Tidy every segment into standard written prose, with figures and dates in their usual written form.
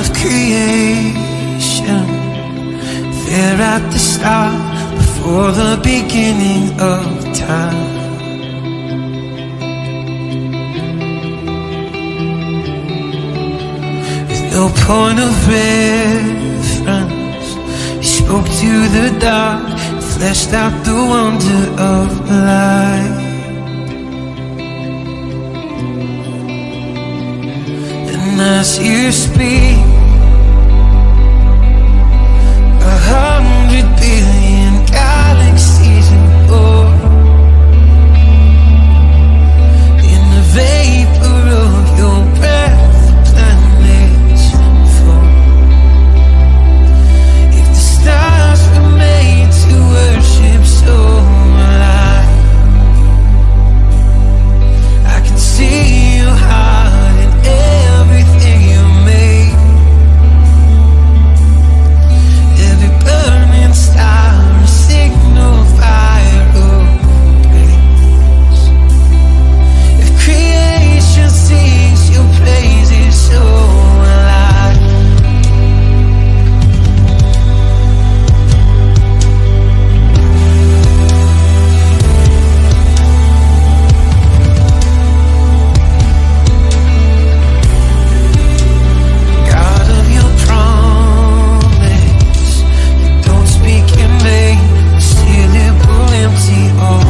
of creation, there at the start, before the beginning of time. With no point of reference, he spoke to the dark, fleshed out the wonder of life. As you speak, 100 billion galaxies are born. In the vapor of your breath, the planets form. If the stars were made to worship so alive, I can see your heart in everything you made. Every burning star, a signal fire of grace. If creation sings your praises so alive, God of your promise, you don't speak in vain, seal it will empty all.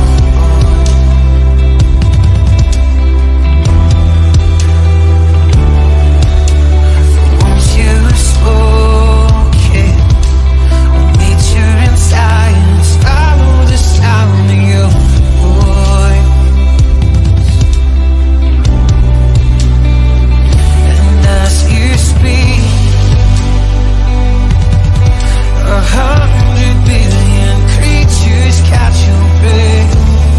Once you have spoken, all nature and science follow the sound of your voice. And as you speak, 100 billion creatures catch your breath,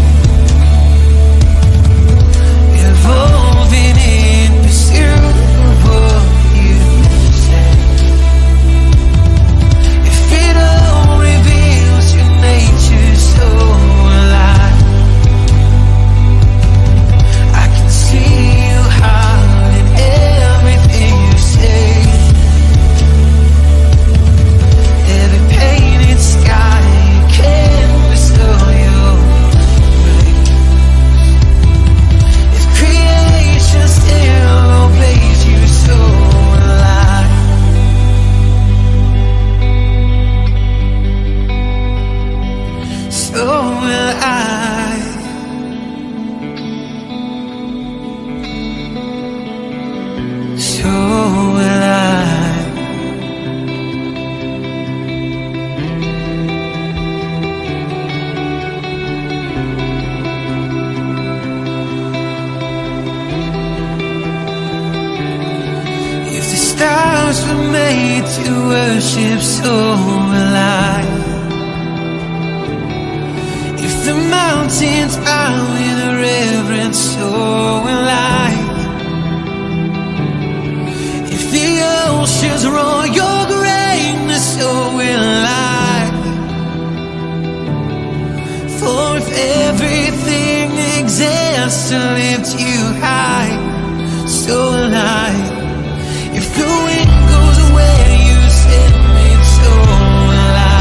evolving in pursuit of what you said. If it all reveals your nature so alive, I can see your heart in everything you say. Every painted sky, canvas of your grace. If creation still obeys you so alive, so will I. So will I. If the stars were made to worship, so will I. If the mountains bow in reverence, so will I. If the oceans roar your greatness, so will I. For if everything exists to lift you high, so will I. If the wind goes where you send me, so will I.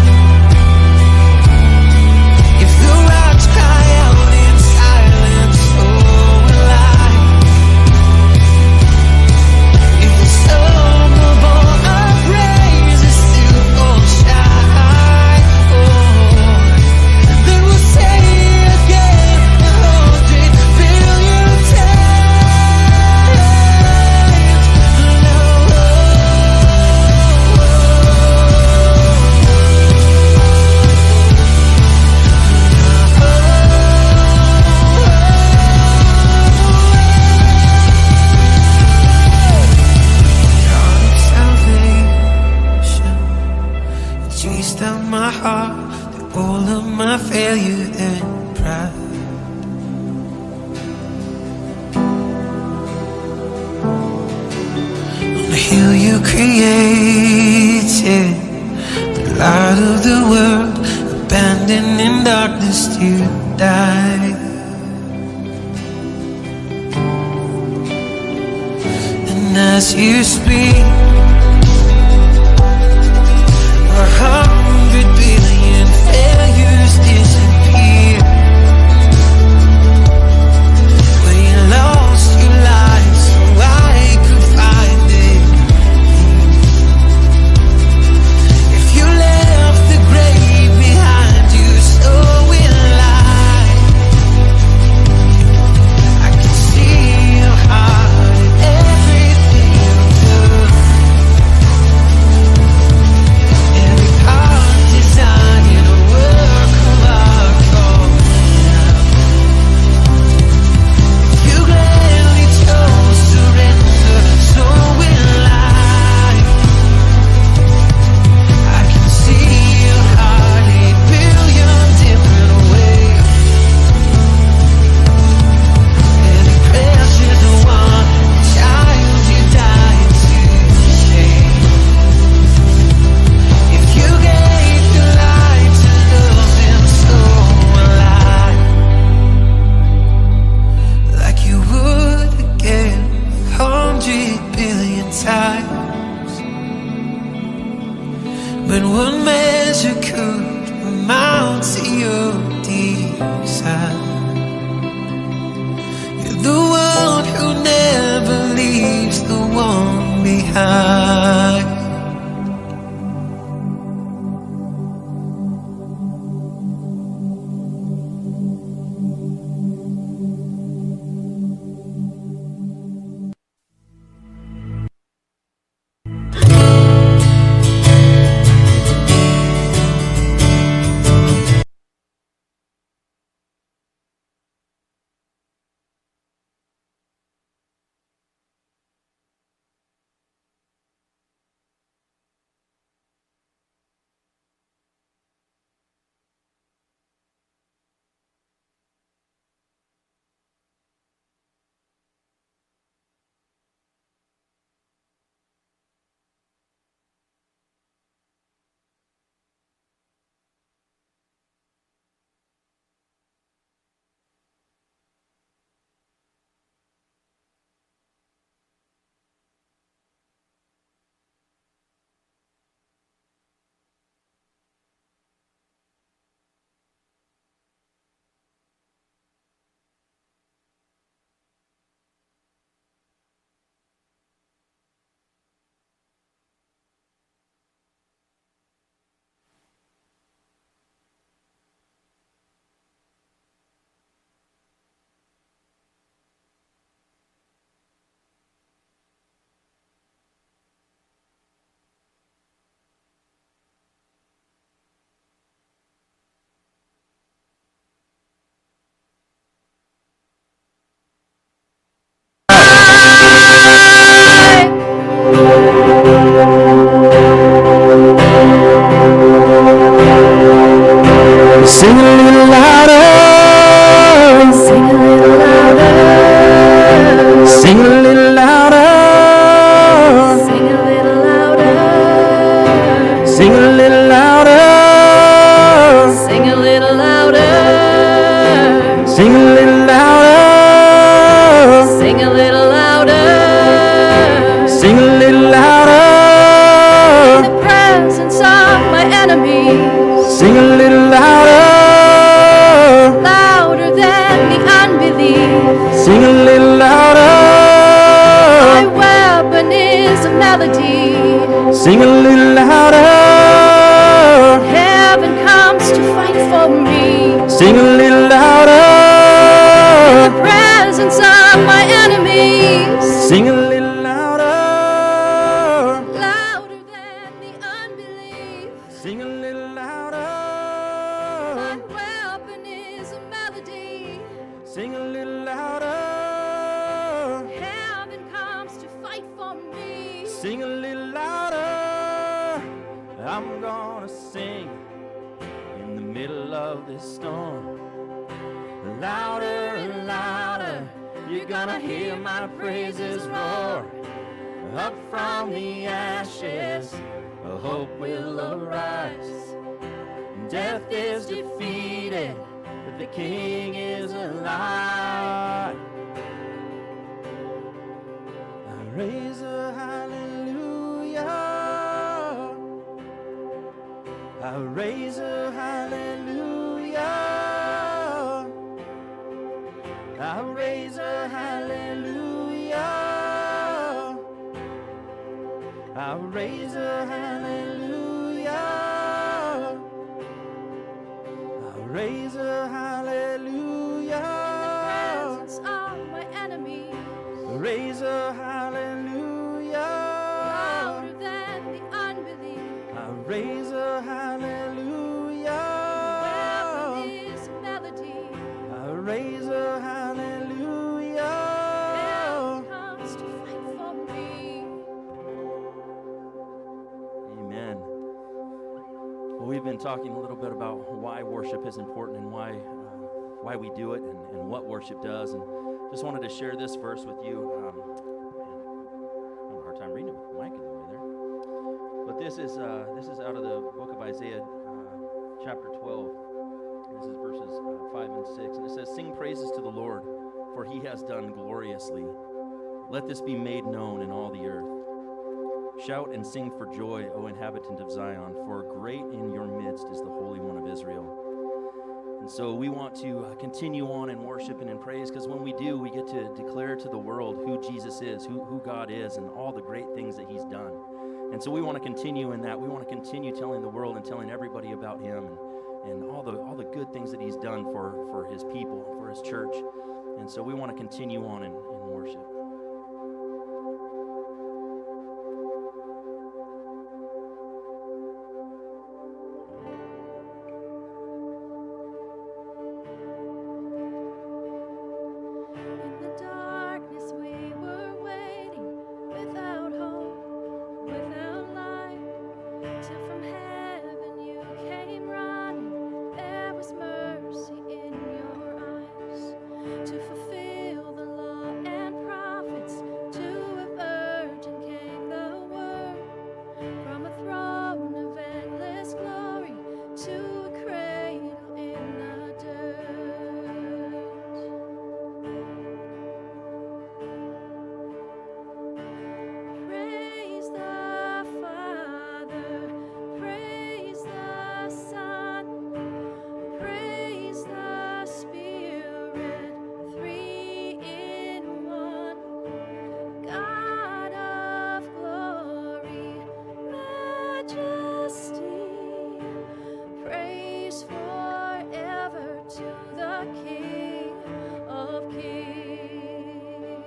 If the rocks cry out in silence, so will I. If the sum of all our praises still won't shine, then we'll say again 100 billion God of salvation, you chased out my heart through all of my failure and pride. On the hill you created, the light of the world, abandoned in darkness to die. And as you speak. 100 billion failures disappear. When you lost your life so I could find it. If you left the grave behind you, so will I. I can see your heart in everything you do. Every part designed a work of art for now. You gladly chose surrender, so will I. I can see your heart 8 billion different ways. And the precious one, the child you died to save. If you gave the light to love him, so will I. Like you would again 100 billion times. But one measure could amount to your desire. You're the one who never leaves the one behind. Sing a little louder. Sing a little louder. Sing a little louder. Sing a little louder. Sing a little louder. Sing a little louder. Sing a little louder. Sing a little louder. Sing a little louder. In the presence of my enemies. Sing a little louder. Louder than the unbelief. Sing a little louder. My weapon is a melody. Sing a little louder. Heaven comes to fight for me. Sing a little louder. In the presence of my enemies. Sing a little louder. Louder than the unbelief. Sing a little louder. My weapon is a melody. Sing a little louder. Heaven comes to fight for me. Sing a little louder. I'm gonna sing in the middle of this storm. Louder and louder, you're gonna hear my praises roar. Up from the ashes, a hope will arise. Death is defeated, but the King is alive. I raise a hallelujah. I raise a hallelujah. I raise a hallelujah. I raise a hallelujah. I raise a hallelujah. Presence of my enemies, Raise a hallelujah. louder than the unbelief. I raise a hallelujah. Weapon is a melody. I raise a hallelujah. Heaven comes to fight for me. Amen. Well, we've been talking a little bit about why worship is important and why we do it and what worship does. And just wanted to share this verse with you. I have a hard time reading it with the mic in the way there. But this is out of the book of Isaiah, chapter 12. This is verses 5 and 6. And it says, "Sing praises to the Lord, for he has done gloriously. Let this be made known in all the earth. Shout and sing for joy, O inhabitant of Zion, for great in your midst is the Holy One of Israel." And so we want to continue on in worship and in praise, because when we do, we get to declare to the world who Jesus is, who God is, and all the great things that he's done. And so we want to continue in that. We want to continue telling the world and telling everybody about him and all the good things that he's done for his people, for his church. And so we want to continue on in worship. In the darkness we were waiting, without hope, without light, till from heaven you came running. There was mercy in your eyes, to fulfill the law and prophets. To a virgin came the word, from a throne of endless glory to a cradle in the dirt. Praise the Father, praise the Son, praise the Spirit, three in one. God of glory, majesty, praise forever to the King of Kings.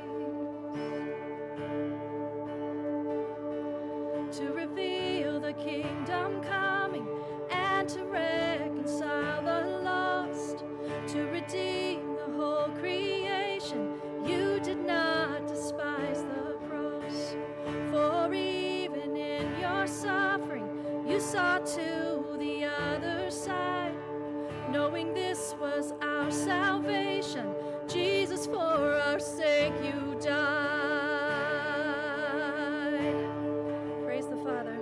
To reveal the kingdom coming and to reconcile the lost, to redeem the whole creation. You did not despise the cross, for even in your suffering you saw to the other side, knowing this was our salvation. Jesus, for our sake you died. Praise the Father.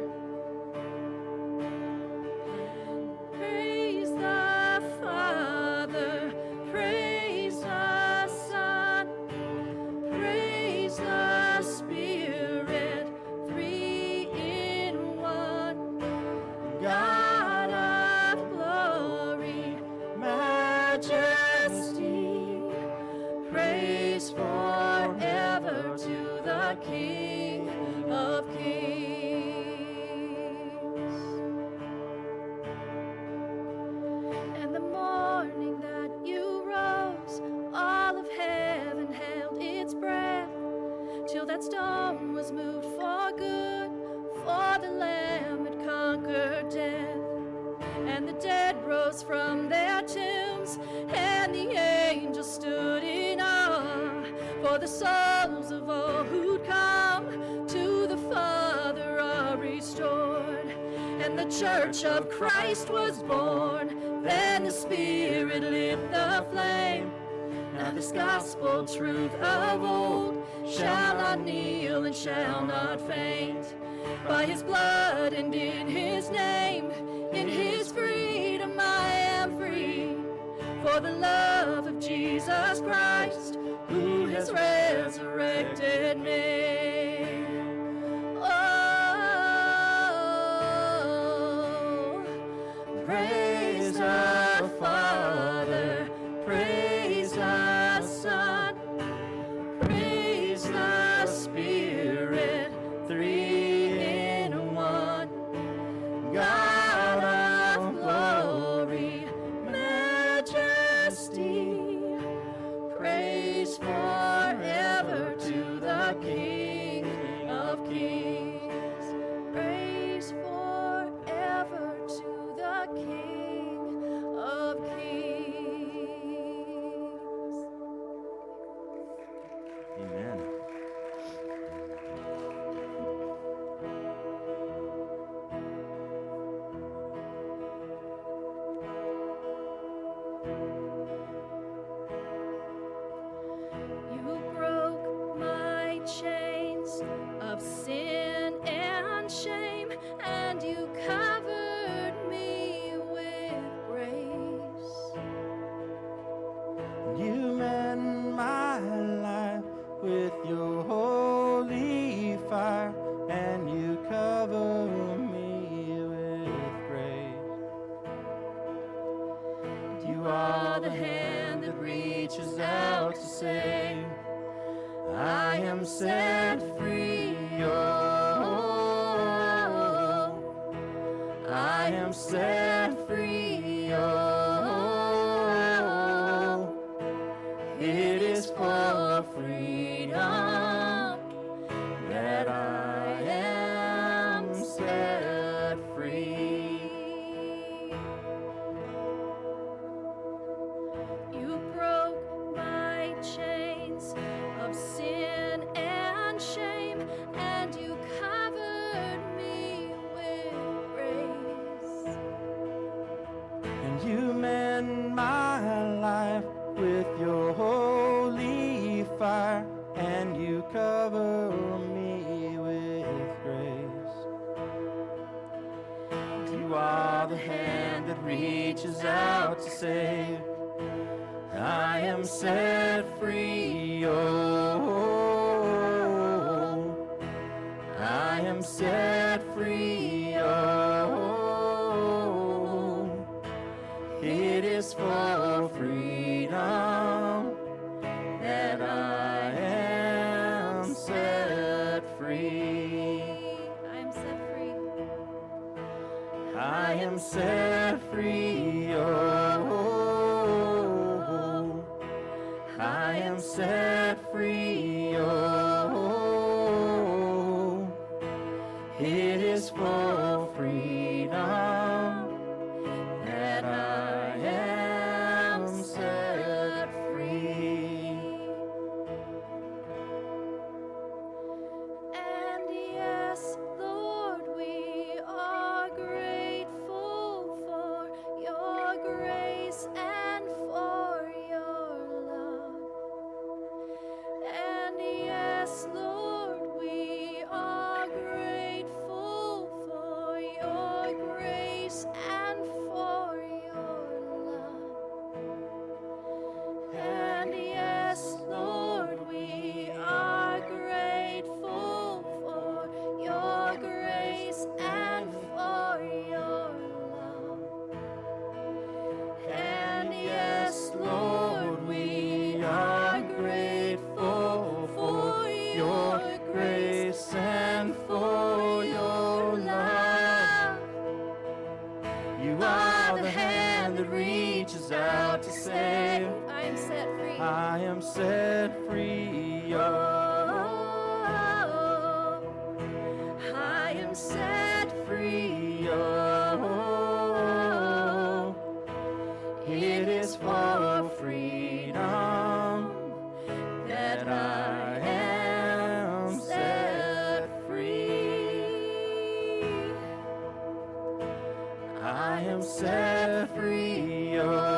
Praise the Father, praise the Son, praise the Spirit, three in one. God of glory, majesty, praise forever to the King of Kings. And the morning that you rose, all of heaven held its breath, till that stone was moved for good, for the Lamb had conquered death. And the dead rose from their tombs, and the angels stood in awe, for the souls of all who'd come to the Father are restored. And the church of Christ was born, then the Spirit lit the flame. Now this gospel truth of old shall not kneel and shall not faint. By his blood and in his name, in his freedom I am free. For the love of Jesus Christ, who has resurrected me. King of kings. Praise forever to the King of kings. Amen. You broke my chains of sin and shame, and you covered me with grace. You mend my life with your holy fire, and you cover me with grace. You are the hand that reaches out to save. I am set free. Oh, I am set free. Oh, it is for freedom that I am set free. You broke my chains of sin and shame, and you covered me with grace. And you mend my life with your holy fire, and you cover me with grace. You are the hand that reaches out to save. I am set free. Oh, I am set free. Oh, it is for freedom that I am set free. I'm set free. I am set free. Oh, I am set free. Oh, it is for freedom that I am set free. And yes, Lord, we are grateful for your grace and for your love. And yes, Lord, we are grateful for your grace and for your love. And yes, Lord, we are grateful for your grace and for your love. And yes, Lord, we are grateful for your grace and for your love. You are the hand that reaches out to save. I am set free. I am set free. Oh, I am set free. Oh, it is for freedom that I am set free. I am set free.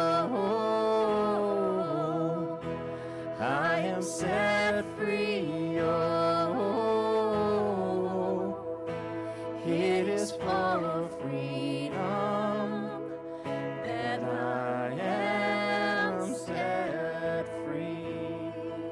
Oh, I am set free. Oh, it is for freedom that I am set free.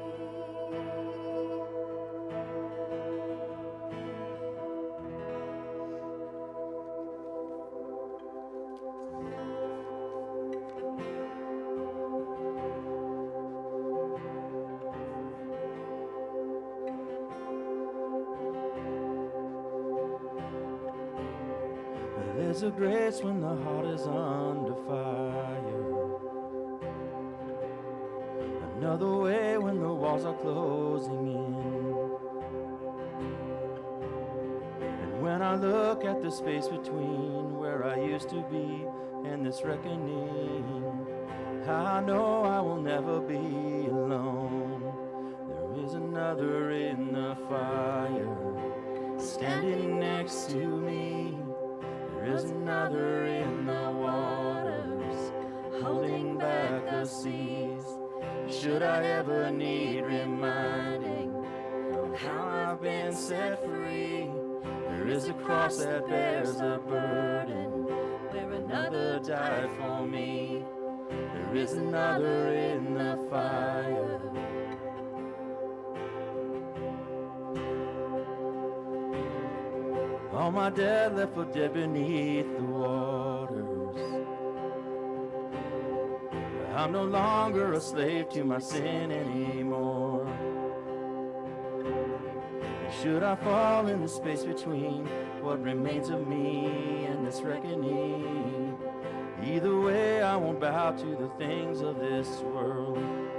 There's a grace when the heart is under fire. Another way when the walls are closing in. look at the space between where I used to be and this reckoning, I know I will never be alone. There is another in the fire, standing next to me. There is another in the waters, holding back the seas. Should I ever need reminding of how I've been set free, there is a cross that bears a burden where another died for me. There is another in the fire. All my dead left for dead beneath the waters. I'm no longer a slave to my sin anymore. Should I fall in the space between what remains of me and this reckoning, either way I won't bow to the things of this world.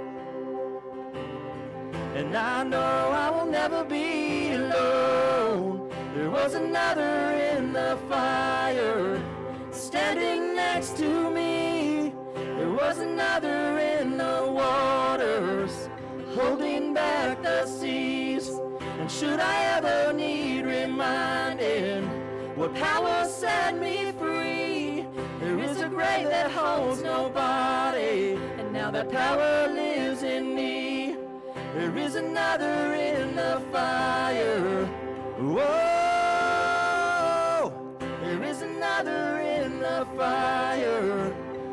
And I know I will never be alone. There was another in the fire, standing next to me. There was another in the waters, holding back the seas. And should I ever need reminding what power set me free, there is a grave that holds nobody, and now that power lives in me. There is another in the fire. Whoa, there is another in the fire.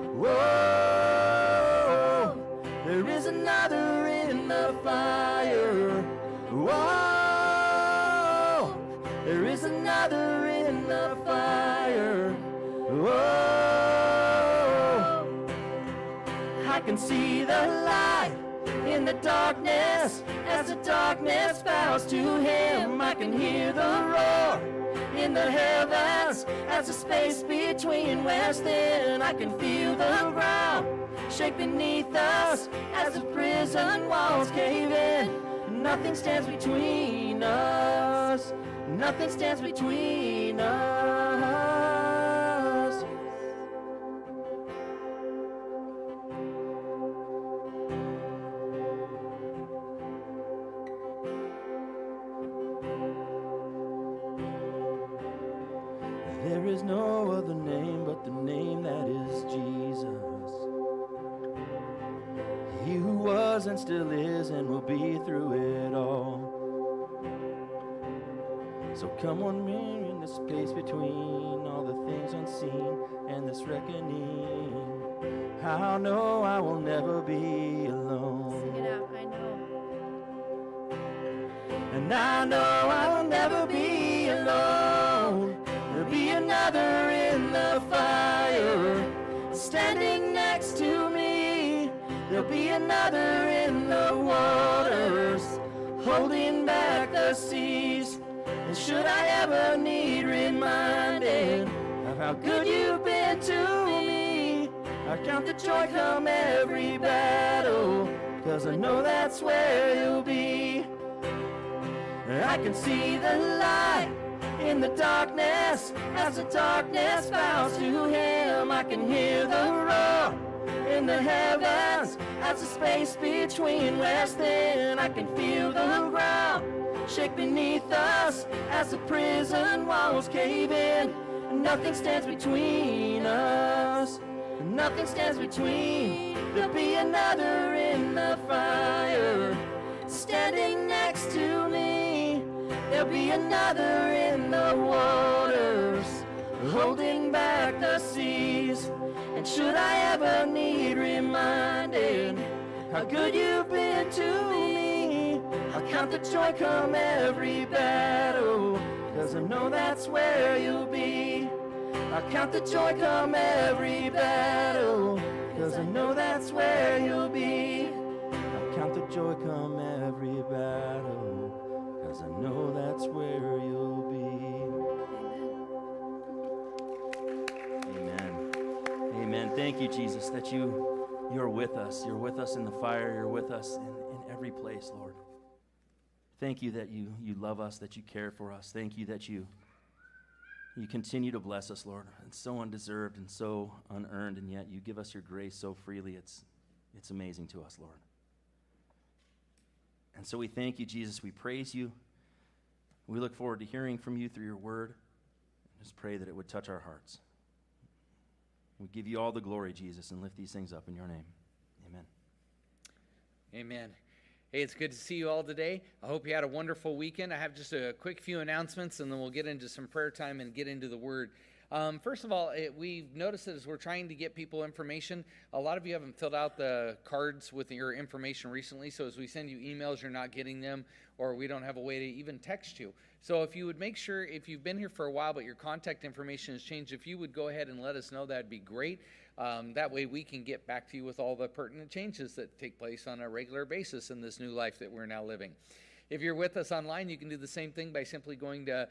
Whoa, there is another in the fire. Whoa, there is another in the fire. Whoa, I can see the light in the darkness as the darkness bows to him. I can hear the roar in the heavens as the space between wears thin. I can feel the ground shake beneath us as the prison walls cave in. Nothing stands between us. Nothing stands between us. There is no other name but the name that is Jesus. He who was and still is and will be through it all. So come on, me in the space between all the things unseen and this reckoning. I know I will never be alone. Sing it out, I know. And I know I will never be alone. There'll be another in the fire, standing next to me. There'll be another in the waters, holding back the seas. And should I ever need reminding of how good you've been to me, I count the joy come every battle, 'cause I know that's where you'll be. I can see the light in the darkness as the darkness bows to him. I can hear the roar in the heavens as the space between wears thin. I can feel the ground shake beneath us as the prison walls cave in. Nothing stands between us. Nothing stands between. There'll be another in the fire, standing next to me. There'll be another in the waters, holding back the seas. And should I ever need reminding how good you've been to me, I'll count the joy come every battle, 'cause I know that's where you'll be. I'll count the joy come every battle, 'cause I know that's where you'll be. I'll count the joy come every battle, 'cause I know that's where you'll be. Amen. Amen. Thank you, Jesus, that you're with us. You're with us in the fire. You're with us in every place, Lord. Thank you that you love us, that you care for us. Thank you that you You continue to bless us, Lord. It's so undeserved and so unearned, and yet you give us your grace so freely. It's amazing to us, Lord. And so we thank you, Jesus. We praise you. We look forward to hearing from you through your word. Just pray that it would touch our hearts. We give you all the glory, Jesus, and lift these things up in your name. Amen. Amen. Hey, it's good to see you all today. I hope you had a wonderful weekend. I have just a quick few announcements, and then we'll get into some prayer time and get into the Word. First of all, we've noticed that as we're trying to get people information, a lot of you haven't filled out the cards with your information recently, so as we send you emails, you're not getting them, or we don't have a way to even text you. So if you would make sure, if you've been here for a while but your contact information has changed, if you would go ahead and let us know, that'd be great. That way we can get back to you with all the pertinent changes that take place on a regular basis in this new life that we're now living. If you're with us online, you can do the same thing by simply going to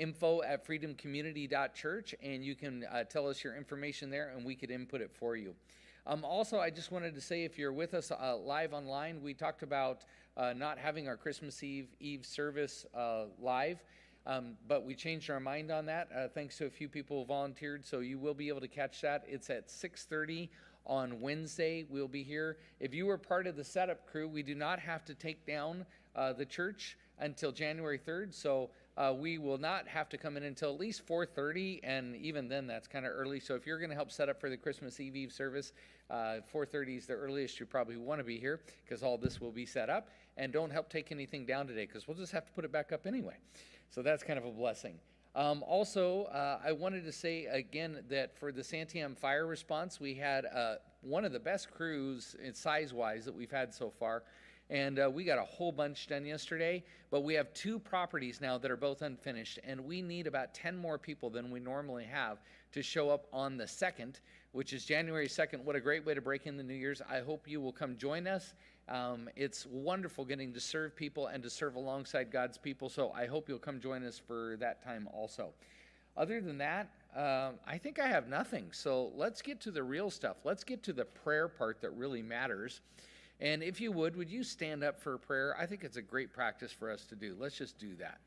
info@freedomcommunity.church, and you can tell us your information there, and we could input it for you. Also, I just wanted to say, if you're with us live online, we talked about not having our Christmas Eve service live, but we changed our mind on that thanks to a few people who volunteered, so you will be able to catch that. It's at 6:30 on Wednesday. We'll be here. If you were part of the setup crew, we do not have to take down the church until January 3rd, so we will not have to come in until at least 4:30, and even then that's kind of early. So if you're going to help set up for the Christmas Eve service, 4:30 is the earliest you probably want to be here, because all this will be set up. And don't help take anything down today, because we'll just have to put it back up anyway. So that's kind of a blessing. Also, I wanted to say again that for the Santiam fire response, we had one of the best crews size-wise that we've had so far. And we got a whole bunch done yesterday, but we have 2 properties now that are both unfinished, and we need about 10 more people than we normally have to show up on the 2nd, which is January 2nd. What a great way to break in the New Year's. I hope you will come join us. It's wonderful getting to serve people and to serve alongside God's people, so I hope you'll come join us for that time also. Other than that, I think I have nothing, so let's get to the real stuff. Let's get to the prayer part that really matters. And if you would you stand up for a prayer? I think it's a great practice for us to do. Let's just do that.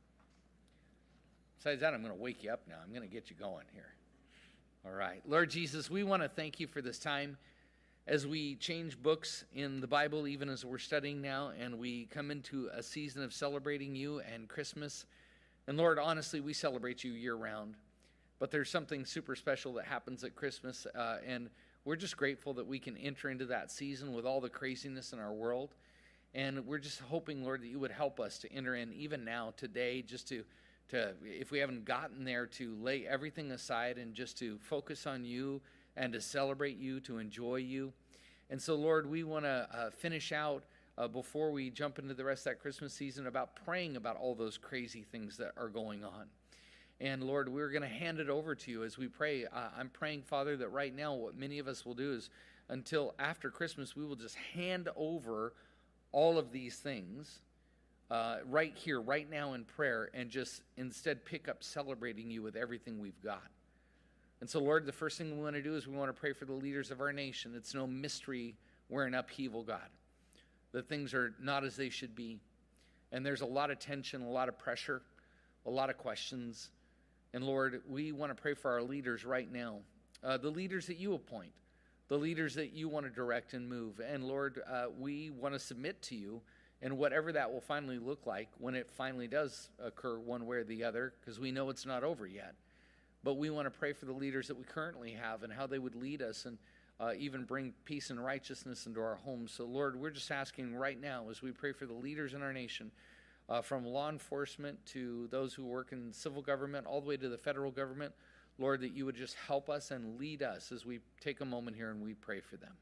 Besides that, I'm going to wake you up now. I'm going to get you going here. All right. Lord Jesus, we want to thank you for this time as we change books in the Bible, even as we're studying now, and we come into a season of celebrating you and Christmas. And Lord, honestly, we celebrate you year-round. But there's something super special that happens at Christmas, and we're just grateful that we can enter into that season with all the craziness in our world. And we're just hoping, Lord, that you would help us to enter in even now, today, just to if we haven't gotten there, to lay everything aside and just to focus on you and to celebrate you, to enjoy you. And so, Lord, we want to finish out before we jump into the rest of that Christmas season about praying about all those crazy things that are going on. And Lord, we're going to hand it over to you as we pray. I'm praying, Father, that right now what many of us will do is until after Christmas, we will just hand over all of these things right here, right now in prayer, and just instead pick up celebrating you with everything we've got. And so, Lord, the first thing we want to do is we want to pray for the leaders of our nation. It's no mystery we're in upheaval, God, that things are not as they should be. And there's a lot of tension, a lot of pressure, a lot of questions. And Lord, we want to pray for our leaders right now, the leaders that you appoint, the leaders that you want to direct and move. And Lord, we want to submit to you, and whatever that will finally look like when it finally does occur one way or the other, because we know it's not over yet. But we want to pray for the leaders that we currently have and how they would lead us and even bring peace and righteousness into our homes. So Lord, we're just asking right now as we pray for the leaders in our nation, from law enforcement to those who work in civil government, all the way to the federal government, Lord, that you would just help us and lead us as we take a moment here and we pray for them.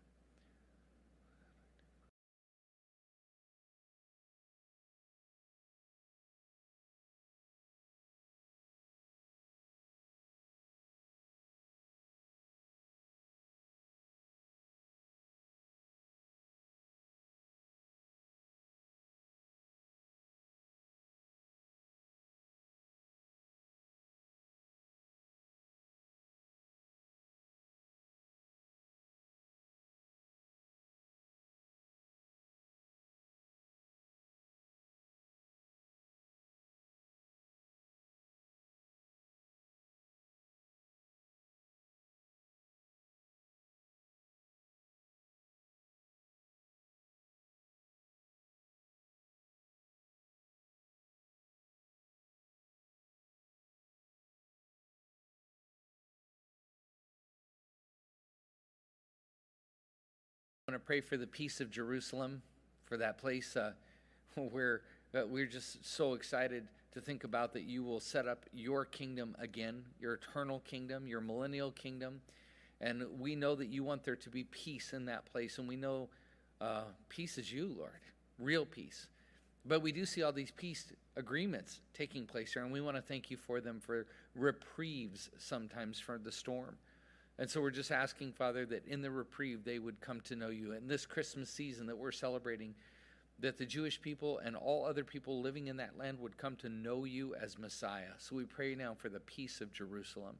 I want to pray for the peace of Jerusalem, for that place where we're just so excited to think about that you will set up your kingdom again, your eternal kingdom, your millennial kingdom. And we know that you want there to be peace in that place. And we know peace is you, Lord, real peace. But we do see all these peace agreements taking place here. And we want to thank you for them, for reprieves sometimes from the storm. And so we're just asking, Father, that in the reprieve they would come to know you. In this Christmas season that we're celebrating, that the Jewish people and all other people living in that land would come to know you as Messiah. So we pray now for the peace of Jerusalem.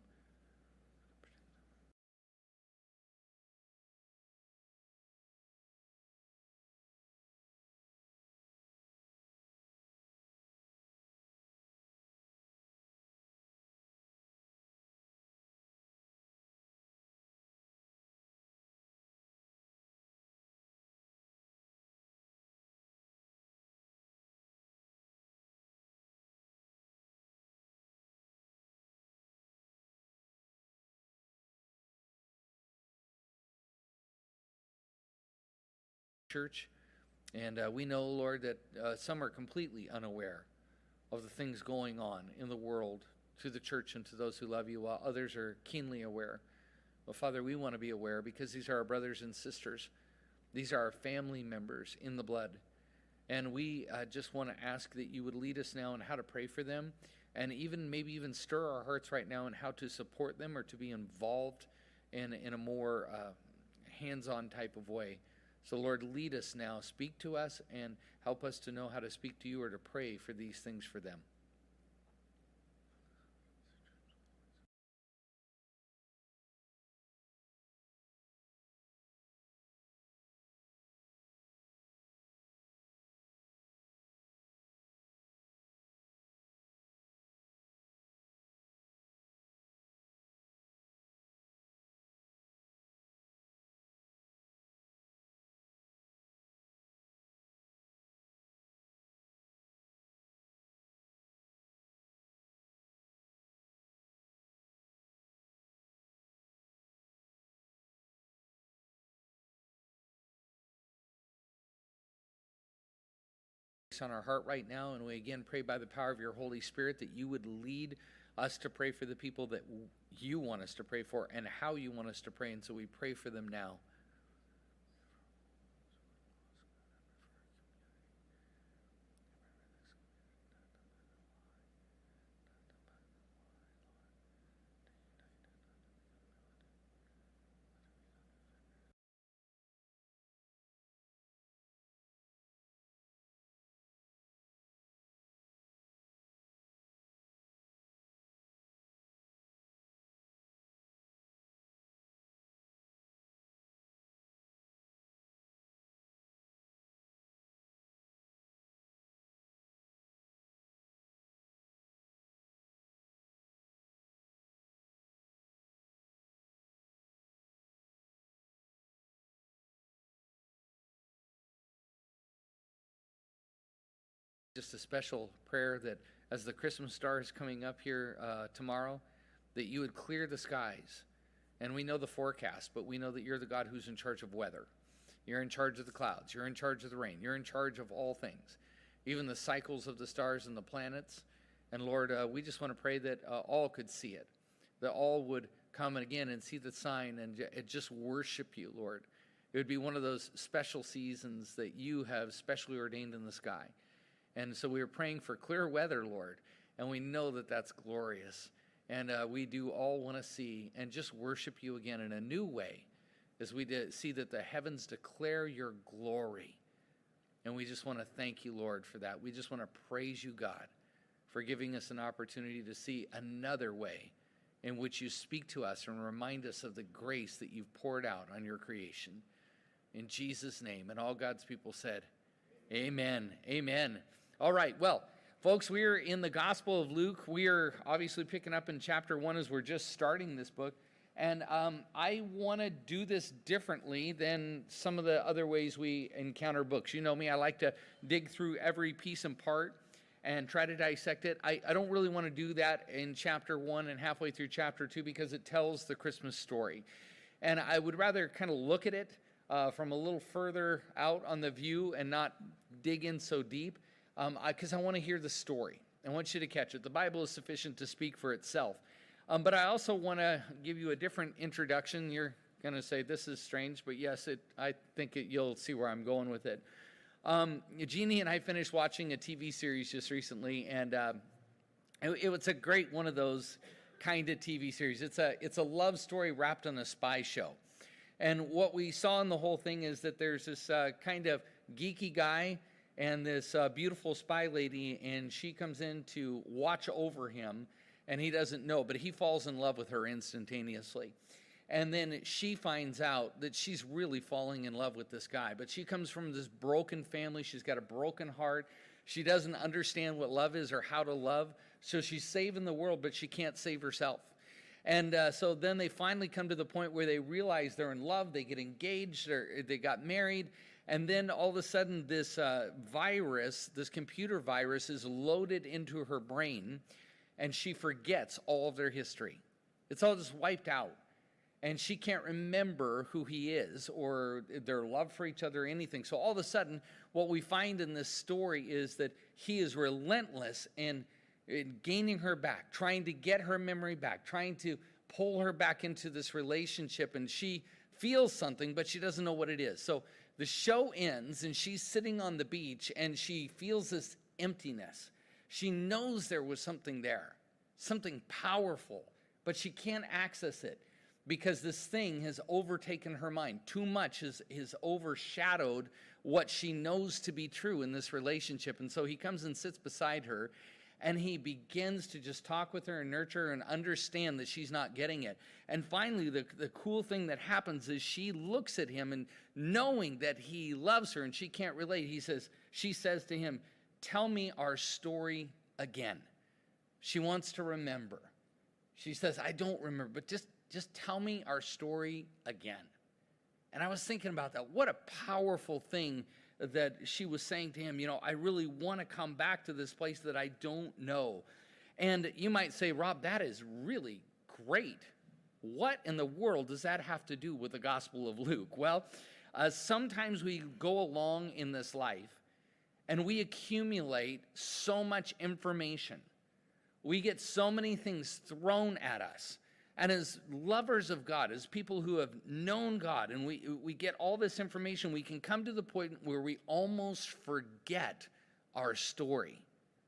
Church, and we know, Lord, that some are completely unaware of the things going on in the world to the church and to those who love you, while others are keenly aware. Well, Father, we want to be aware because these are our brothers and sisters. These are our family members in the blood. And we just want to ask that you would lead us now in how to pray for them, and maybe even stir our hearts right now in how to support them or to be involved in a more hands-on type of way. So, Lord, lead us now. Speak to us and help us to know how to speak to you or to pray for these things for them. On our heart right now, and we again pray by the power of your Holy Spirit that you would lead us to pray for the people that you want us to pray for and how you want us to pray, and so we pray for them now. Just a special prayer that as the Christmas star is coming up here tomorrow, that you would clear the skies. And we know the forecast, but we know that you're the God who's in charge of weather. You're in charge of the clouds. You're in charge of the rain. You're in charge of all things, even the cycles of the stars and the planets. And Lord, we just want to pray that all could see it, that all would come again and see the sign and just worship you, Lord. It would be one of those special seasons that you have specially ordained in the sky. And so we are praying for clear weather, Lord, and we know that that's glorious. And we do all want to see and just worship you again in a new way as we see that the heavens declare your glory. And we just want to thank you, Lord, for that. We just want to praise you, God, for giving us an opportunity to see another way in which you speak to us and remind us of the grace that you've poured out on your creation. In Jesus' name. And all God's people said, amen. Amen. All right, well, folks, we are in the Gospel of Luke. We are obviously picking up in chapter 1 as we're just starting this book. And I want to do this differently than some of the other ways we encounter books. You know me, I like to dig through every piece and part and try to dissect it. I don't really want to do that in chapter 1 and halfway through chapter 2 because it tells the Christmas story. And I would rather kind of look at it from a little further out on the view and not dig in so deep, because I want to hear the story. I want you to catch it. The Bible is sufficient to speak for itself. But I also want to give you a different introduction. You're going to say, this is strange, but yes, I think you'll see where I'm going with it. Jeannie and I finished watching a TV series just recently, and it was a great one of those kind of TV series. It's a love story wrapped on a spy show. And what we saw in the whole thing is that there's this kind of geeky guy and this beautiful spy lady, and she comes in to watch over him, and he doesn't know, but he falls in love with her instantaneously. And then she finds out that she's really falling in love with this guy. But she comes from this broken family. She's got a broken heart. She doesn't understand what love is or how to love. So she's saving the world, but she can't save herself. And so then they finally come to the point where they realize they're in love. They get engaged. They got married. And then all of a sudden this virus, this computer virus, is loaded into her brain. And she forgets all of their history. It's all just wiped out. And she can't remember who he is or their love for each other or anything. So all of a sudden, what we find in this story is that he is relentless in gaining her back, trying to get her memory back, trying to pull her back into this relationship. And she feels something, but she doesn't know what it is. So the show ends, and she's sitting on the beach, and she feels this emptiness. She knows there was something there, something powerful, but she can't access it. Because this thing has overtaken her mind. Too much has overshadowed what she knows to be true in this relationship. And so he comes and sits beside her, and he begins to just talk with her and nurture her and understand that she's not getting it. And finally, the cool thing that happens is she looks at him, and knowing that he loves her and she can't relate, she says to him, "Tell me our story again." She wants to remember. She says, "I don't remember, but just tell me our story again." And I was thinking about that. What a powerful thing that she was saying to him. I really want to come back to this place that I don't know. And you might say, "Rob, that is really great. What in the world does that have to do with the Gospel of Luke?" Well, sometimes we go along in this life and we accumulate so much information. We get so many things thrown at us. And as lovers of God, as people who have known God, and we get all this information, we can come to the point where we almost forget our story,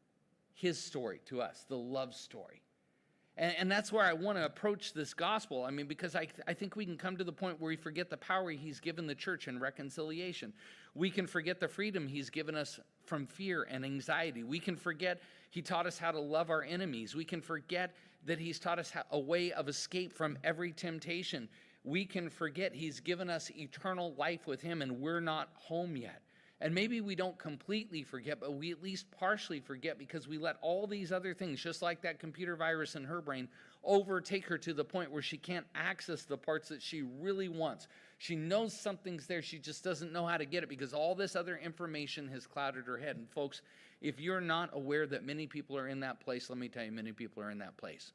his story to us, the love story. And that's where I want to approach this gospel. I mean, because I think we can come to the point where we forget the power he's given the church in reconciliation. We can forget the freedom he's given us from fear and anxiety. We can forget he taught us how to love our enemies. We can forget that he's taught us a way of escape from every temptation. We can forget he's given us eternal life with him, and we're not home yet. And maybe we don't completely forget, but we at least partially forget because we let all these other things, just like that computer virus in her brain, overtake her to the point where she can't access the parts that she really wants. She knows something's there, she just doesn't know how to get it because all this other information has clouded her head. And folks, if you're not aware that many people are in that place, let me tell you, many people are in that place.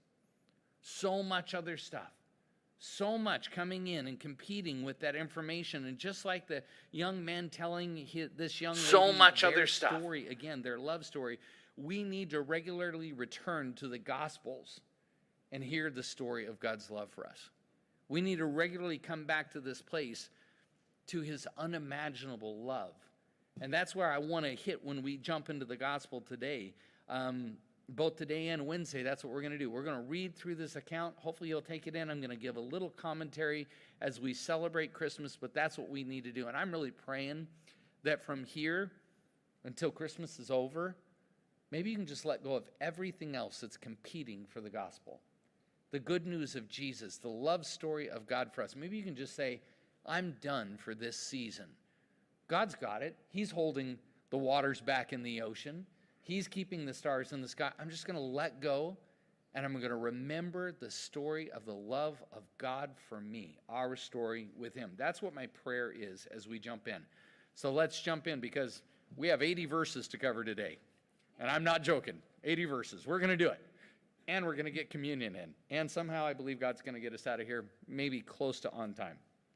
So much other stuff. So much coming in and competing with that information. And just like the young man telling this young lady so much their other stuff. story, again, their love story, we need to regularly return to the Gospels and hear the story of God's love for us. We need to regularly come back to this place, to his unimaginable love. And that's where I want to hit when we jump into the gospel today. Both today and Wednesday, that's what we're going to do. We're going to read through this account. Hopefully you'll take it in. I'm going to give a little commentary as we celebrate Christmas, but that's what we need to do. And I'm really praying that from here until Christmas is over, maybe you can just let go of everything else that's competing for the gospel. The good news of Jesus, the love story of God for us. Maybe you can just say, I'm done for this season. God's got it. He's holding the waters back in the ocean. He's keeping the stars in the sky. I'm just going to let go, and I'm going to remember the story of the love of God for me, our story with him. That's what my prayer is as we jump in. So let's jump in because we have 80 verses to cover today. And I'm not joking. 80 verses. We're going to do it. And we're going to get communion in. And somehow I believe God's going to get us out of here maybe close to on time.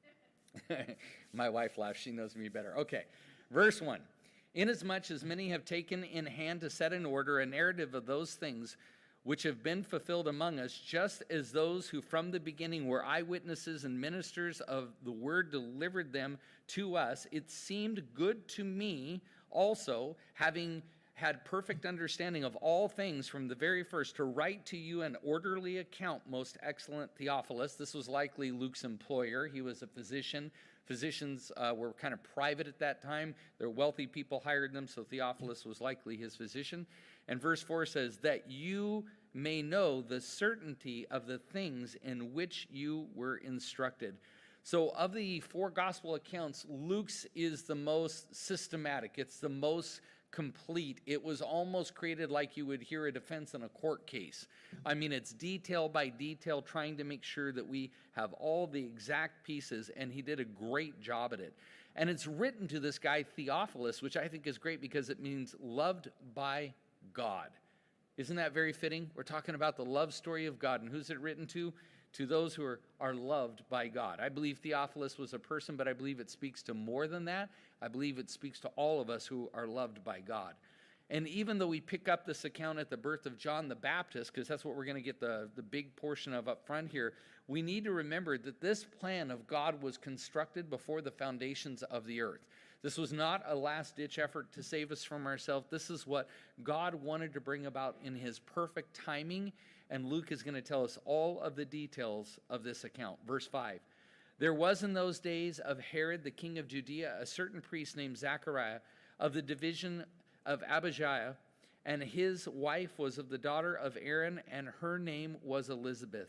My wife laughs. She knows me better. Okay. Verse 1. Inasmuch as many have taken in hand to set in order a narrative of those things which have been fulfilled among us, just as those who from the beginning were eyewitnesses and ministers of the word delivered them to us, it seemed good to me also, having had perfect understanding of all things from the very first, to write to you an orderly account, most excellent Theophilus. This was likely Luke's employer. He was a physician. Physicians were kind of private at that time. Their wealthy people hired them, so Theophilus was likely his physician. And verse 4 says, that you may know the certainty of the things in which you were instructed. So of the four gospel accounts, Luke's is the most systematic. It's the most complete. It was almost created like you would hear a defense in a court case. I mean, it's detail by detail, trying to make sure that we have all the exact pieces, and he did a great job at it. And it's written to this guy Theophilus, which I think is great because it means loved by God. Isn't that very fitting? We're talking about the love story of God, and who's it written to? To those who are loved by God. I believe Theophilus was a person, but I believe it speaks to more than that. I believe it speaks to all of us who are loved by God. And even though we pick up this account at the birth of John the Baptist, because that's what we're going to get the big portion of up front here, we need to remember that this plan of God was constructed before the foundations of the earth. This was not a last-ditch effort to save us from ourselves. This is what God wanted to bring about in his perfect timing, and Luke is going to tell us all of the details of this account. Verse 5, there was in those days of Herod the king of Judea a certain priest named Zachariah of the division of Abijah, and his wife was of the daughter of Aaron, and her name was Elizabeth.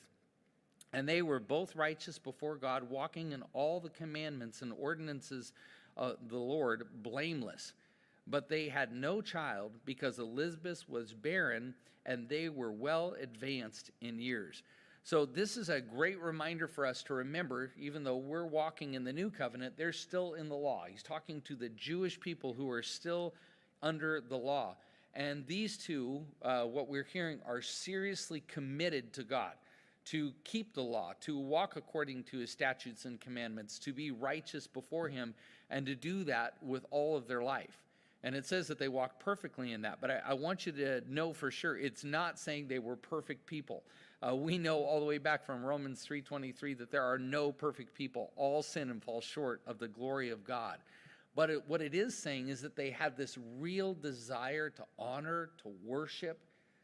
And they were both righteous before God, walking in all the commandments and ordinances of the Lord, blameless. But they had no child because Elizabeth was barren, and they were well advanced in years. So this is a great reminder for us to remember, even though we're walking in the new covenant, they're still in the law. He's talking to the Jewish people who are still under the law. And these two, what we're hearing, are seriously committed to God, to keep the law, to walk according to his statutes and commandments, to be righteous before him, and to do that with all of their life. And it says that they walked perfectly in that. But I want you to know for sure, it's not saying they were perfect people. We know all the way back from Romans 3:23 that there are no perfect people. All sin and fall short of the glory of God. But what it is saying is that they had this real desire to honor, to worship,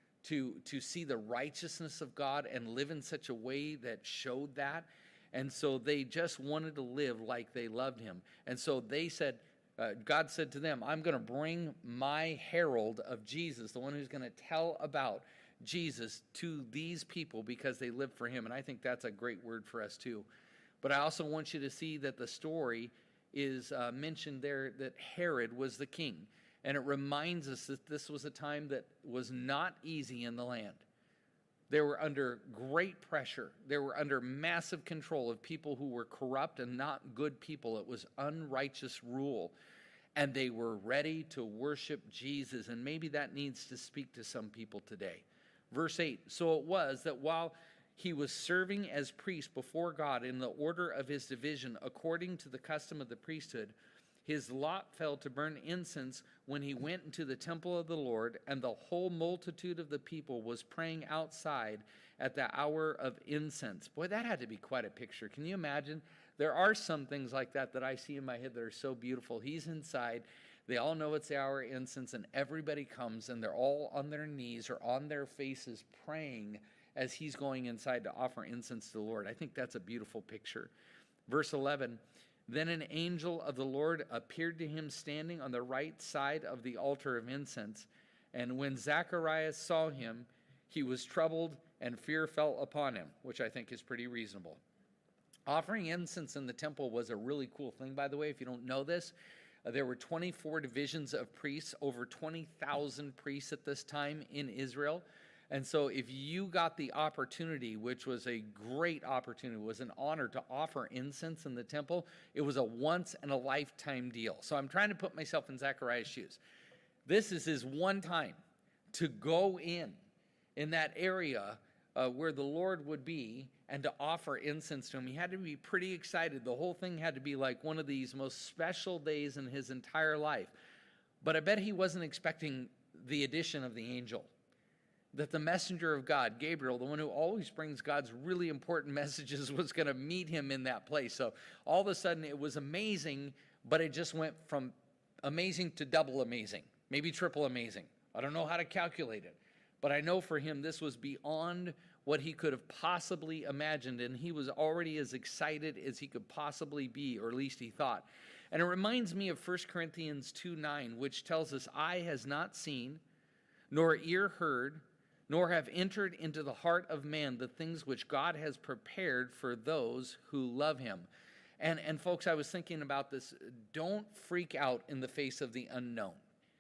to see the righteousness of God and live in such a way that showed that. And so they just wanted to live like they loved him. And so they said, God said to them, I'm going to bring my herald of Jesus, the one who's going to tell about Jesus, to these people because they live for him. And I think that's a great word for us too. But I also want you to see that the story is mentioned there that Herod was the king. And it reminds us that this was a time that was not easy in the land. They were under great pressure. They were under massive control of people who were corrupt and not good people. It was unrighteous rule. And they were ready to worship Jesus. And maybe that needs to speak to some people today. Verse 8, so it was that while he was serving as priest before God in the order of his division, according to the custom of the priesthood, his lot fell to burn incense when he went into the temple of the Lord, and the whole multitude of the people was praying outside at the hour of incense. Boy, that had to be quite a picture. Can you imagine? There are some things like that I see in my head that are so beautiful. He's inside. They all know it's the hour of incense, and everybody comes, and they're all on their knees or on their faces praying as he's going inside to offer incense to the Lord. I think that's a beautiful picture. Verse 11, then an angel of the Lord appeared to him standing on the right side of the altar of incense. And when Zacharias saw him, he was troubled, and fear fell upon him, which I think is pretty reasonable. Offering incense in the temple was a really cool thing, by the way. If you don't know this, there were 24 divisions of priests, over 20,000 priests at this time in Israel. And so if you got the opportunity, which was a great opportunity, was an honor to offer incense in the temple, it was a once-in-a-lifetime deal. So I'm trying to put myself in Zechariah's shoes. This is his one time to go in that area where the Lord would be and to offer incense to him. He had to be pretty excited. The whole thing had to be like one of these most special days in his entire life. But I bet he wasn't expecting the addition of the angel. That the messenger of God, Gabriel, the one who always brings God's really important messages, was going to meet him in that place. So all of a sudden it was amazing, but it just went from amazing to double amazing, maybe triple amazing. I don't know how to calculate it, but I know for him this was beyond what he could have possibly imagined, and he was already as excited as he could possibly be, or at least he thought. And it reminds me of 1 Corinthians 2:9, which tells us, "Eye has not seen, nor ear heard, nor have entered into the heart of man the things which God has prepared for those who love him." And folks, I was thinking about this. Don't freak out in the face of the unknown.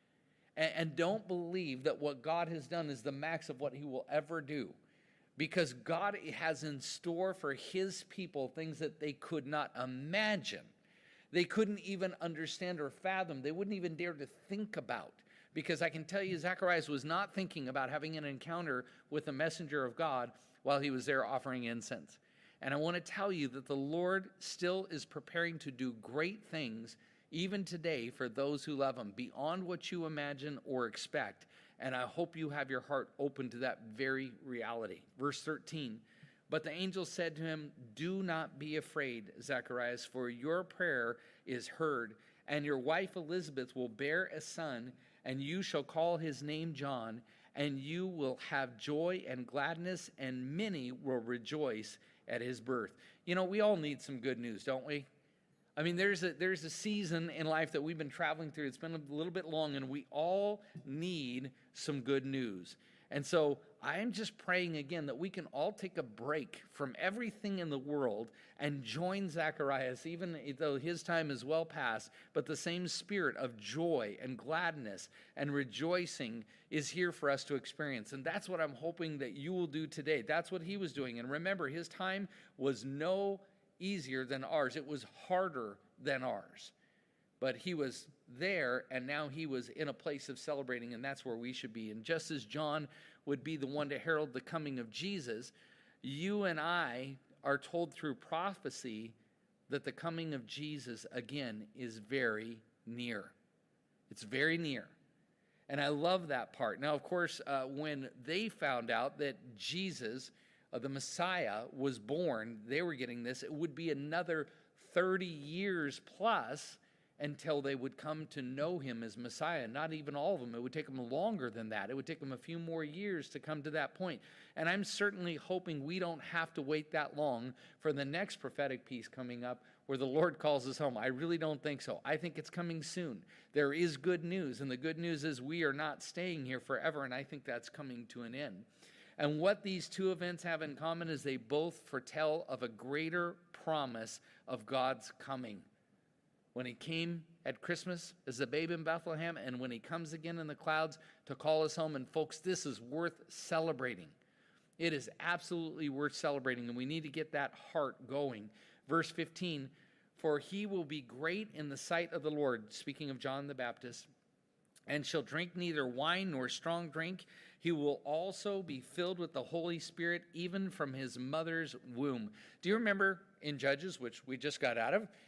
And don't believe that what God has done is the max of what he will ever do. Because God has in store for his people things that they could not imagine. They couldn't even understand or fathom. They wouldn't even dare to think about. Because I can tell you, Zacharias was not thinking about having an encounter with the messenger of God while he was there offering incense. And I want to tell you that the Lord still is preparing to do great things even today for those who love him, beyond what you imagine or expect. And I hope you have your heart open to that very reality. Verse 13, "But the angel said to him, 'Do not be afraid, Zacharias, for your prayer is heard, and your wife Elizabeth will bear a son, and you shall call his name John, and you will have joy and gladness, and many will rejoice at his birth.'" You know, we all need some good news, don't we? I mean, there's a season in life that we've been traveling through. It's been a little bit long, and we all need some good news. And so I am just praying again that we can all take a break from everything in the world and join Zacharias, even though his time is well past, but the same spirit of joy and gladness and rejoicing is here for us to experience. And that's what I'm hoping that you will do today. That's what he was doing. And remember, his time was no easier than ours. It was harder than ours. But he was there, and now he was in a place of celebrating, and that's where we should be. And just as John would be the one to herald the coming of Jesus, you and I are told through prophecy that the coming of Jesus, again, is very near. It's very near. And I love that part. Now, of course, when they found out that Jesus, the Messiah, was born, they were getting this. It would be another 30 years plus until they would come to know him as Messiah. Not even all of them. It would take them longer than that. It would take them a few more years to come to that point. And I'm certainly hoping we don't have to wait that long for the next prophetic piece coming up where the Lord calls us home. I really don't think so. I think it's coming soon. There is good news, and the good news is we are not staying here forever, and I think that's coming to an end. And what these two events have in common is they both foretell of a greater promise of God's coming. When he came at Christmas as a babe in Bethlehem, and when he comes again in the clouds to call us home. And folks, this is worth celebrating. It is absolutely worth celebrating, and we need to get that heart going. Verse 15, "For he will be great in the sight of the Lord," speaking of John the Baptist, "and shall drink neither wine nor strong drink. He will also be filled with the Holy Spirit, even from his mother's womb." Do you remember in Judges, which we just got out of,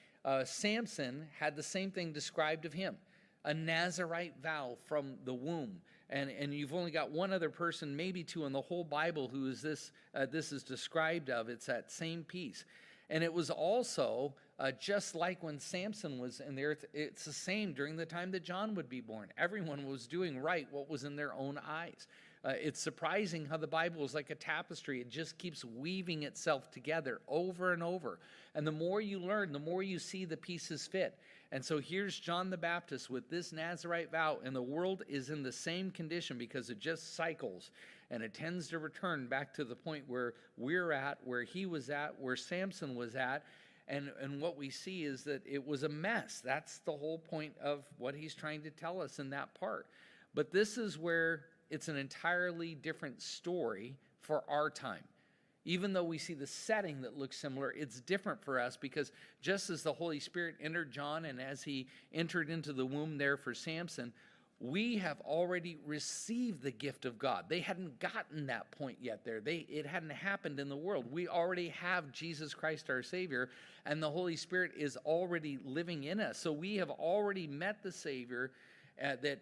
Samson had the same thing described of him, a Nazirite vow from the womb. And you've only got one other person, maybe two, in the whole Bible who is this is described of. It's that same piece. And it was also just like when Samson was in there, it's the same during the time that John would be born. Everyone was doing right what was in their own eyes. It's surprising how the Bible is like a tapestry. It just keeps weaving itself together over and over. And the more you learn, the more you see the pieces fit. And so here's John the Baptist with this Nazirite vow, and the world is in the same condition because it just cycles, and it tends to return back to the point where we're at, where he was at, where Samson was at. And what we see is that it was a mess. That's the whole point of what he's trying to tell us in that part. But this is where it's an entirely different story for our time. Even though we see the setting that looks similar, it's different for us because just as the Holy Spirit entered John and as he entered into the womb there for Samson, we have already received the gift of God. They hadn't gotten that point yet there. It hadn't happened in the world. We already have Jesus Christ our Savior, and the Holy Spirit is already living in us. So we have already met the Savior that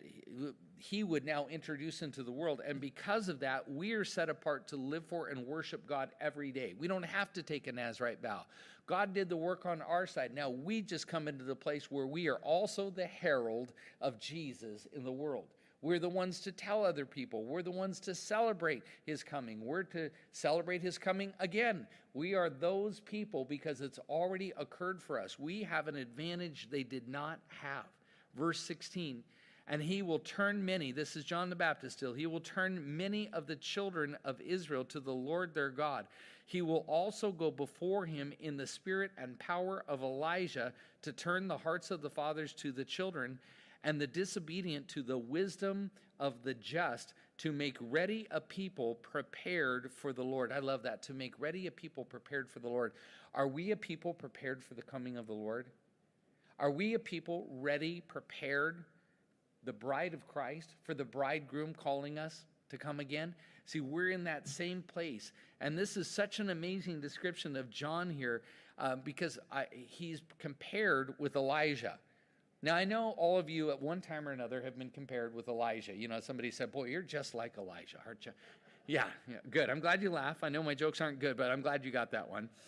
he would now introduce into the world. And because of that, we are set apart to live for and worship God every day. We don't have to take a Nazirite vow. God did the work on our side. Now we just come into the place where we are also the herald of Jesus in the world. We're the ones to tell other people. We're the ones to celebrate his coming. We're to celebrate his coming again. We are those people because it's already occurred for us. We have an advantage they did not have. Verse 16, and he will turn many, this is John the Baptist still, he will turn many of the children of Israel to the Lord their God. He will also go before him in the spirit and power of Elijah to turn the hearts of the fathers to the children and the disobedient to the wisdom of the just, to make ready a people prepared for the Lord. I love that, to make ready a people prepared for the Lord. Are we a people prepared for the coming of the Lord? Are we a people ready, prepared, the bride of Christ, for the bridegroom calling us to come again? See, we're in that same place. And this is such an amazing description of John here because he's compared with Elijah. Now, I know all of you at one time or another have been compared with Elijah. You know, somebody said, boy, you're just like Elijah, aren't you? Yeah, good. I'm glad you laugh. I know my jokes aren't good, but I'm glad you got that one.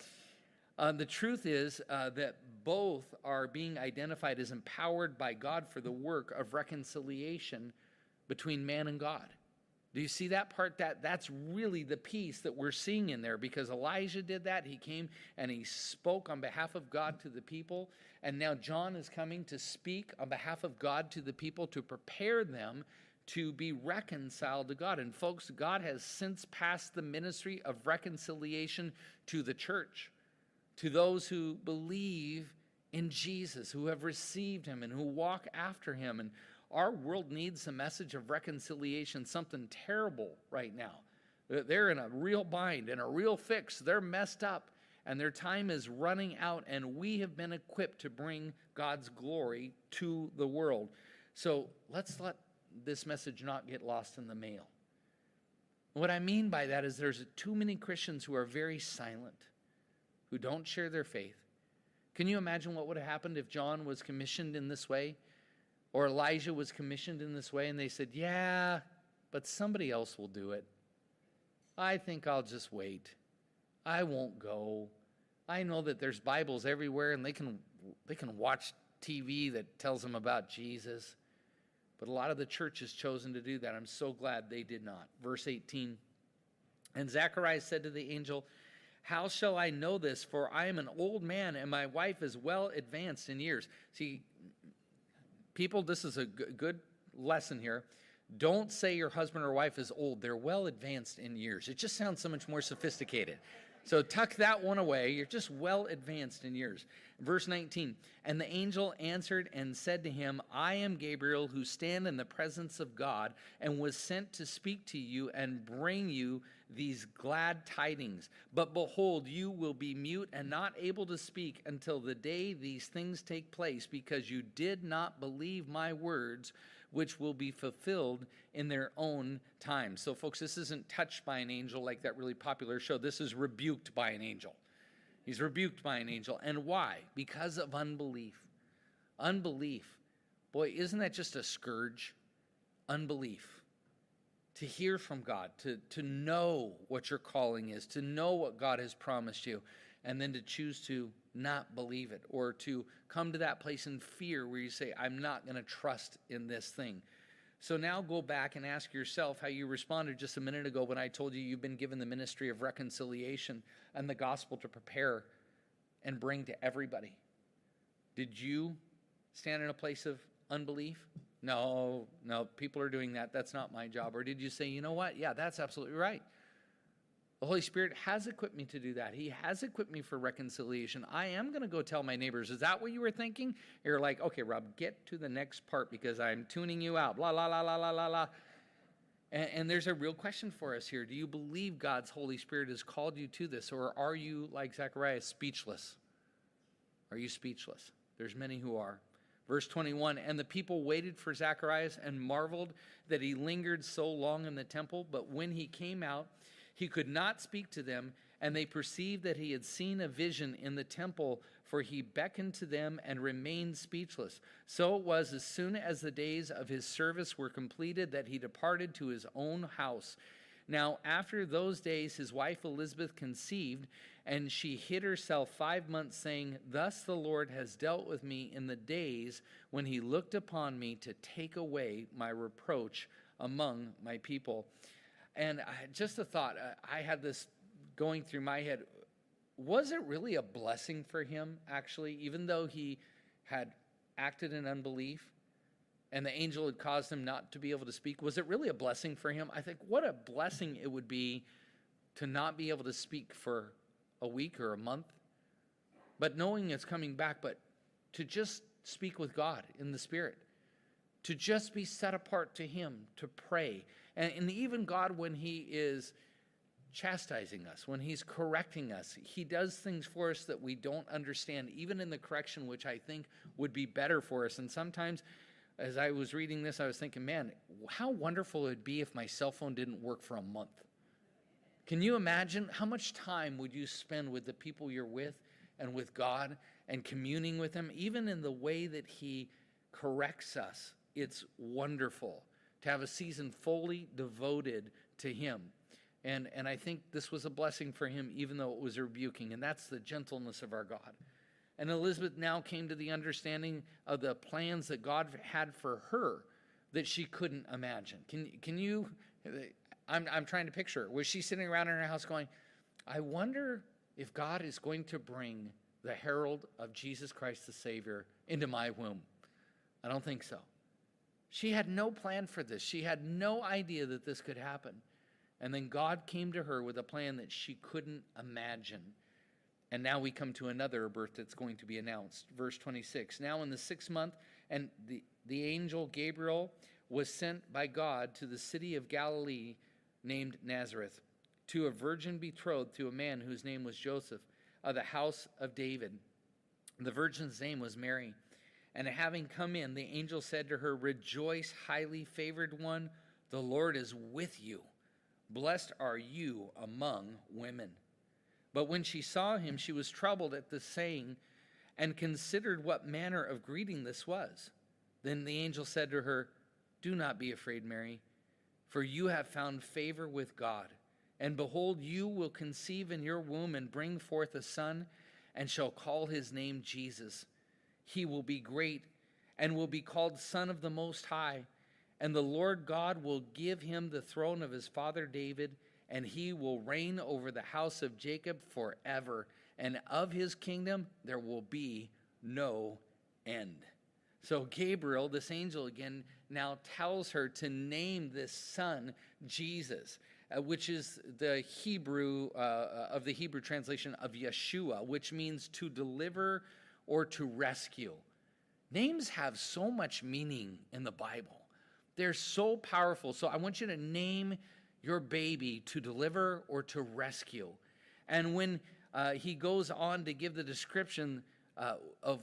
The truth is that both are being identified as empowered by God for the work of reconciliation between man and God. Do you see that part? That's really the piece that we're seeing in there, because Elijah did that. He came and he spoke on behalf of God to the people. And now John is coming to speak on behalf of God to the people to prepare them to be reconciled to God. And folks, God has since passed the ministry of reconciliation to the church, to those who believe in Jesus, who have received him and who walk after him. And our world needs a message of reconciliation, something terrible right now. They're in a real bind and a real fix. They're messed up and their time is running out, and we have been equipped to bring God's glory to the world. So let's let this message not get lost in the mail. What I mean by that is there's too many Christians who are very silent, who don't share their faith. Can you imagine what would have happened if John was commissioned in this way, or Elijah was commissioned in this way, and they said, yeah, but somebody else will do it. I think I'll just wait. I won't go. I know that there's Bibles everywhere, and they can watch TV that tells them about Jesus. But a lot of the church has chosen to do that. I'm so glad they did not. Verse 18, and Zacharias said to the angel, how shall I know this? For I am an old man, and my wife is well advanced in years. See, people, this is a good lesson here. Don't say your husband or wife is old. They're well advanced in years. It just sounds so much more sophisticated. So tuck that one away. You're just well advanced in years. Verse 19, and the angel answered and said to him, I am Gabriel, who stand in the presence of God, and was sent to speak to you and bring you these glad tidings. But behold, you will be mute and not able to speak until the day these things take place, because you did not believe my words, which will be fulfilled in their own time. So folks, this isn't touched by an angel like that really popular show. This is rebuked by an angel. He's rebuked by an angel. And why? Because of unbelief. Unbelief. Boy, isn't that just a scourge? Unbelief. To hear from God, to know what your calling is, to know what God has promised you, and then to choose to not believe it, or to come to that place in fear where you say, I'm not going to trust in this thing. So now go back and ask yourself how you responded just a minute ago when I told you you've been given the ministry of reconciliation and the gospel to prepare and bring to everybody. Did you stand in a place of unbelief? No, people are doing that. That's not my job. Or did you say, you know what? Yeah, that's absolutely right. The Holy Spirit has equipped me to do that. He has equipped me for reconciliation. I am going to go tell my neighbors. Is that what you were thinking? You're like, okay, Rob, get to the next part because I'm tuning you out. Blah, blah, blah, blah, blah, blah, blah. And there's a real question for us here. Do you believe God's Holy Spirit has called you to this? Or are you, like Zacharias, speechless? Are you speechless? There's many who are. Verse 21, and the people waited for Zacharias and marveled that he lingered so long in the temple. But when he came out, he could not speak to them, and they perceived that he had seen a vision in the temple, for he beckoned to them and remained speechless. So it was as soon as the days of his service were completed that he departed to his own house. Now, after those days, his wife Elizabeth conceived, and she hid herself 5 months, saying, thus the Lord has dealt with me in the days when he looked upon me to take away my reproach among my people. And just a thought, I had this going through my head. Was it really a blessing for him, actually, even though he had acted in unbelief? And the angel had caused him not to be able to speak. Was it really a blessing for him? I think what a blessing it would be to not be able to speak for a week or a month, but knowing it's coming back, but to just speak with God in the Spirit, to just be set apart to him, to pray. And even God, when he is chastising us, when he's correcting us, he does things for us that we don't understand, even in the correction, which I think would be better for us. And sometimes, as I was reading this, I was thinking, man, how wonderful it would be if my cell phone didn't work for a month. Can you imagine how much time would you spend with the people you're with and with God and communing with him, even in the way that he corrects us? It's wonderful to have a season fully devoted to him. And I think this was a blessing for him, even though it was rebuking. And that's the gentleness of our God. And Elizabeth now came to the understanding of the plans that God had for her that she couldn't imagine. Can you, I'm trying to picture her. Was she sitting around in her house going, I wonder if God is going to bring the herald of Jesus Christ the Savior into my womb? I don't think so. She had no plan for this. She had no idea that this could happen. And then God came to her with a plan that she couldn't imagine. And now we come to another birth that's going to be announced. Verse 26, now in the 6th month, and the angel Gabriel was sent by God to the city of Galilee named Nazareth, to a virgin betrothed to a man whose name was Joseph, of the house of David. The virgin's name was Mary. And having come in, the angel said to her, rejoice, highly favored one, the Lord is with you. Blessed are you among women. But when she saw him, she was troubled at the saying and considered what manner of greeting this was. Then the angel said to her, do not be afraid, Mary, for you have found favor with God. And behold, you will conceive in your womb and bring forth a son, and shall call his name Jesus. He will be great and will be called Son of the Most High. And the Lord God will give him the throne of his father David, and he will reign over the house of Jacob forever, and of his kingdom there will be no end. So Gabriel, this angel again, now tells her to name this son Jesus, which is the Hebrew, of the Hebrew translation of Yeshua, which means to deliver or to rescue. Names have so much meaning in the Bible. They're so powerful. So I want you to name your baby to deliver or to rescue. And when he goes on to give the description of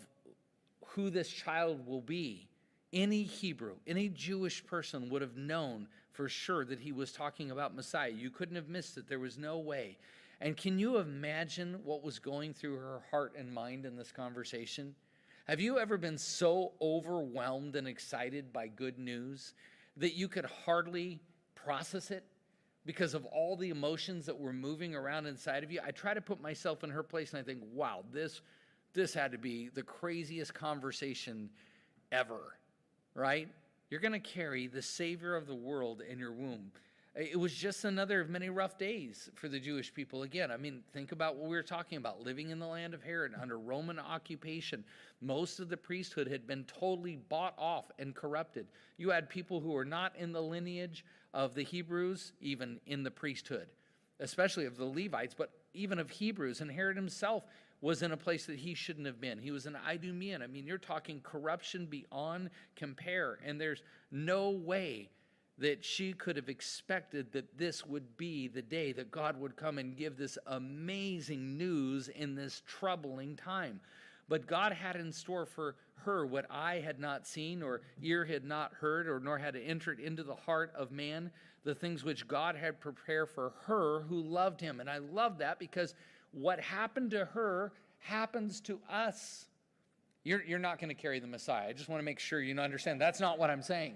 who this child will be, any Hebrew, any Jewish person would have known for sure that he was talking about Messiah. You couldn't have missed it. There was no way. And can you imagine what was going through her heart and mind in this conversation? Have you ever been so overwhelmed and excited by good news that you could hardly process it because of all the emotions that were moving around inside of you? I try to put myself in her place and I think, wow, this had to be the craziest conversation ever, right? You're going to carry the Savior of the world in your womb. It was just another of many rough days for the Jewish people. Again, I mean, think about what we were talking about, living in the land of Herod under Roman occupation. Most of the priesthood had been totally bought off and corrupted. You had people who were not in the lineage of the Hebrews, even in the priesthood, especially of the Levites, but even of Hebrews. And Herod himself was in a place that he shouldn't have been. He was an Idumean. I mean, you're talking corruption beyond compare. And there's no way that she could have expected that this would be the day that God would come and give this amazing news in this troubling time. But God had in store for her what eye had not seen, or ear had not heard, or nor had it entered into the heart of man, the things which God had prepared for her who loved him. And I love that, because what happened to her happens to us. You're not going to carry the Messiah. I just want to make sure you understand. That's not what I'm saying.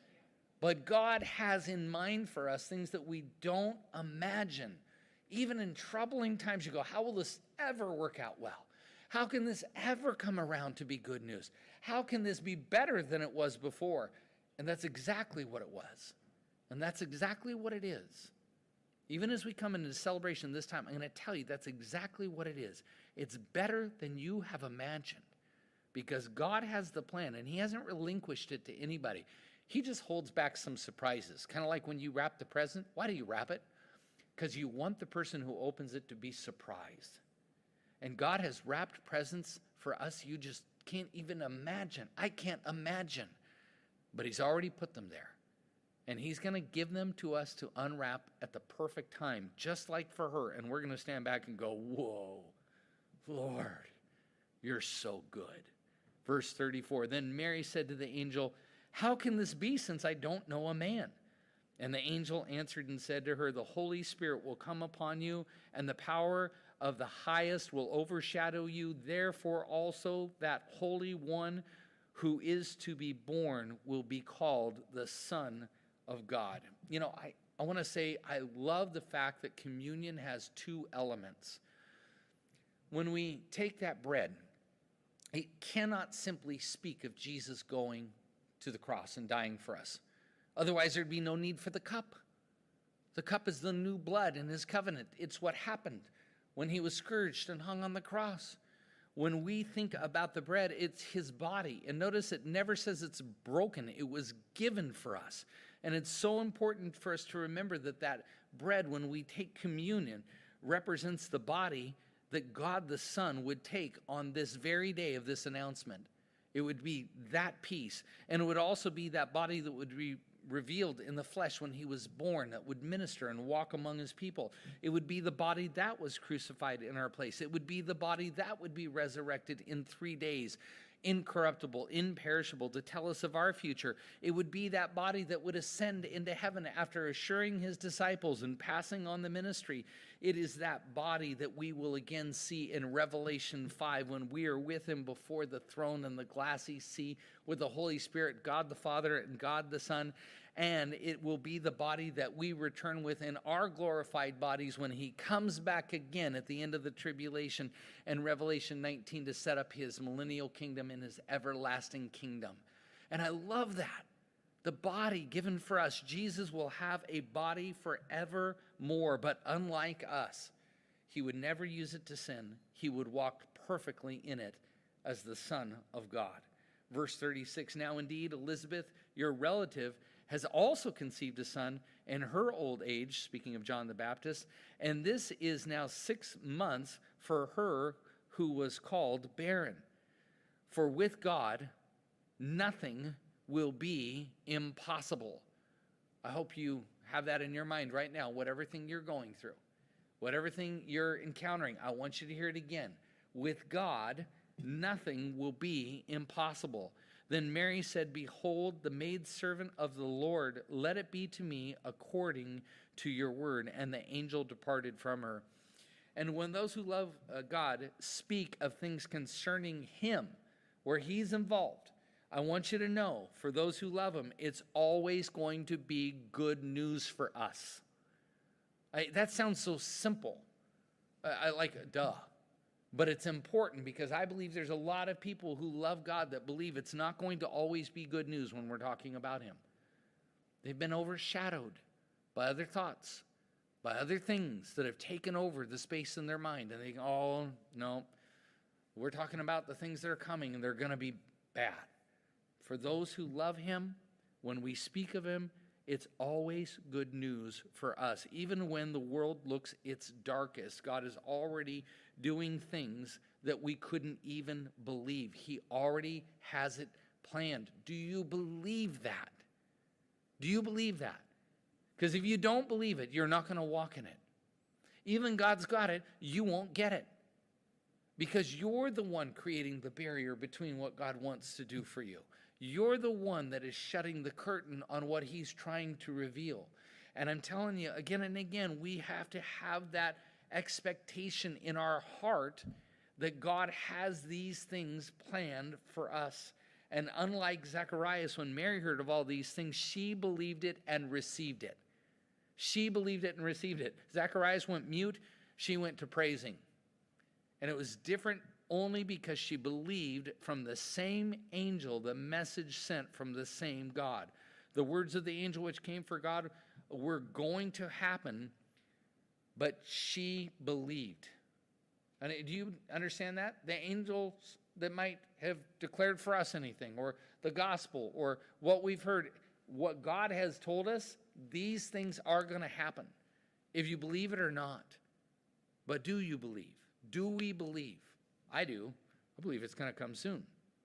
But God has in mind for us things that we don't imagine. Even in troubling times, you go, how will this ever work out well? How can this ever come around to be good news? How can this be better than it was before? And that's exactly what it was. And that's exactly what it is. Even as we come into celebration this time, I'm going to tell you that's exactly what it is. It's better than you have imagined, because God has the plan, and he hasn't relinquished it to anybody. He just holds back some surprises, kind of like when you wrap the present. Why do you wrap it? Because you want the person who opens it to be surprised. And God has wrapped presents for us you just can't even imagine. I can't imagine. But he's already put them there. And he's going to give them to us to unwrap at the perfect time, just like for her. And we're going to stand back and go, whoa, Lord, you're so good. Verse 34, then Mary said to the angel, how can this be, since I don't know a man? And the angel answered and said to her, the Holy Spirit will come upon you, and the power of the highest will overshadow you. Therefore also that Holy One who is to be born will be called the Son of God. I want to say I love the fact that communion has two elements. When we take that bread, it cannot simply speak of Jesus going to the cross and dying for us. Otherwise, there'd be no need for the cup. The cup is the new blood in his covenant. It's what happened when he was scourged and hung on the cross. When we think about the bread, it's his body. And notice it never says it's broken. It was given for us. And it's so important for us to remember that bread, when we take communion, represents the body that God the Son would take on this very day of this announcement. It would be that piece. And it would also be that body that would be revealed in the flesh when he was born, that would minister and walk among his people. It would be the body that was crucified in our place. It would be the body that would be resurrected in 3 days, incorruptible, imperishable, to tell us of our future. It would be that body that would ascend into heaven after assuring his disciples and passing on the ministry. It is that body that we will again see in Revelation 5 when we are with him before the throne in the glassy sea with the Holy Spirit, God the Father and God the Son. And it will be the body that we return with in our glorified bodies when he comes back again at the end of the tribulation in Revelation 19 to set up his millennial kingdom and his everlasting kingdom. And I love that. The body given for us, Jesus will have a body forevermore, but unlike us, he would never use it to sin. He would walk perfectly in it as the Son of God. Verse 36, now indeed Elizabeth, your relative, has also conceived a son in her old age, speaking of John the Baptist, and this is now 6 months for her who was called barren. For with God, nothing will be impossible. I hope you have that in your mind right now, whatever thing you're going through, whatever thing you're encountering. I want you to hear it again. With God, nothing will be impossible. Then Mary said, behold, the maidservant of the Lord, let it be to me according to your word. And the angel departed from her. And when those who love God speak of things concerning him, where he's involved, I want you to know, for those who love him, it's always going to be good news for us. That sounds so simple. I like, duh. But it's important because I believe there's a lot of people who love God that believe it's not going to always be good news when we're talking about him. They've been overshadowed by other thoughts, by other things that have taken over the space in their mind. And they go, oh, no, we're talking about the things that are coming and they're going to be bad. For those who love him, when we speak of him, it's always good news for us. Even when the world looks its darkest, God is already doing things that we couldn't even believe. He already has it planned. Do you believe that? Do you believe that? Because if you don't believe it, you're not going to walk in it. Even God's got it, you won't get it. because you're the one creating the barrier between what God wants to do for you. You're the one that is shutting the curtain on what he's trying to reveal. And I'm telling you again and again, we have to have that expectation in our heart that God has these things planned for us. And unlike Zacharias, when Mary heard of all these things, she believed it and received it. She believed it and received it. Zacharias went mute. She went to praising. And it was different only because she believed from the same angel, the message sent from the same God. The words of the angel which came for God were going to happen, but she believed. And do you understand that? The angels that might have declared for us anything, or the gospel, or what we've heard, what God has told us, these things are going to happen, if you believe it or not. But do you believe? Do we believe? I do. I believe it's going to come soon.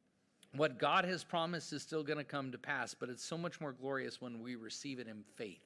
What God has promised is still going to come to pass, but it's so much more glorious when we receive it in faith.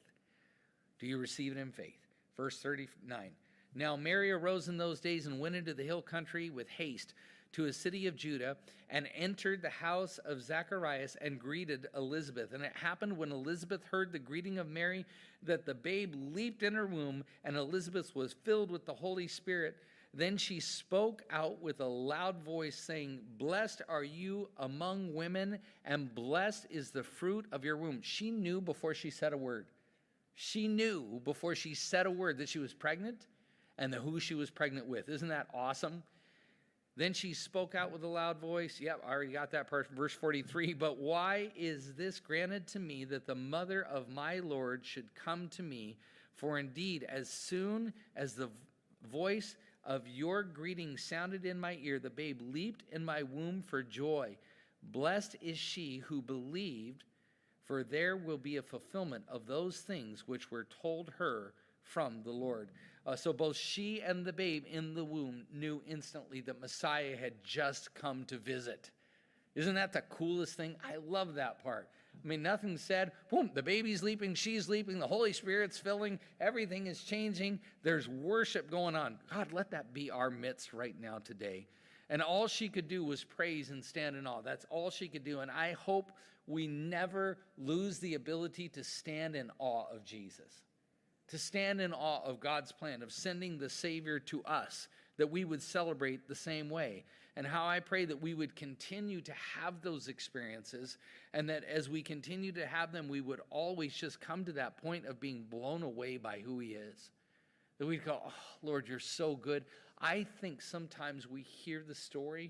Do you receive it in faith? Verse 39. Now Mary arose in those days and went into the hill country with haste to a city of Judah, and entered the house of Zacharias and greeted Elizabeth. And it happened when Elizabeth heard the greeting of Mary that the babe leaped in her womb, and Elizabeth was filled with the Holy Spirit. Then she spoke out with a loud voice, saying, "Blessed are you among women, and blessed is the fruit of your womb." She knew before she said a word. She knew before she said a word that she was pregnant and who she was pregnant with. Isn't that awesome? Then she spoke out with a loud voice. Yep, I already got that part. Verse 43, "But why is this granted to me, that the mother of my Lord should come to me? For indeed, as soon as the voice of your greeting sounded in my ear, the babe leaped in my womb for joy. Blessed is she who believed, for there will be a fulfillment of those things which were told her from the Lord." So both she and the babe in the womb knew instantly that Messiah had just come to visit. Isn't that the coolest thing? I love that part. I mean, nothing said, boom, the baby's leaping, she's leaping, the Holy Spirit's filling, everything is changing. There's worship going on. God, let that be our midst right now today. And all she could do was praise and stand in awe. That's all she could do. And I hope we never lose the ability to stand in awe of Jesus, to stand in awe of God's plan of sending the Savior to us, that we would celebrate the same way. And how I pray that we would continue to have those experiences, and that as we continue to have them, we would always just come to that point of being blown away by who he is. That we'd go, "Oh, Lord, you're so good." I think sometimes we hear the story,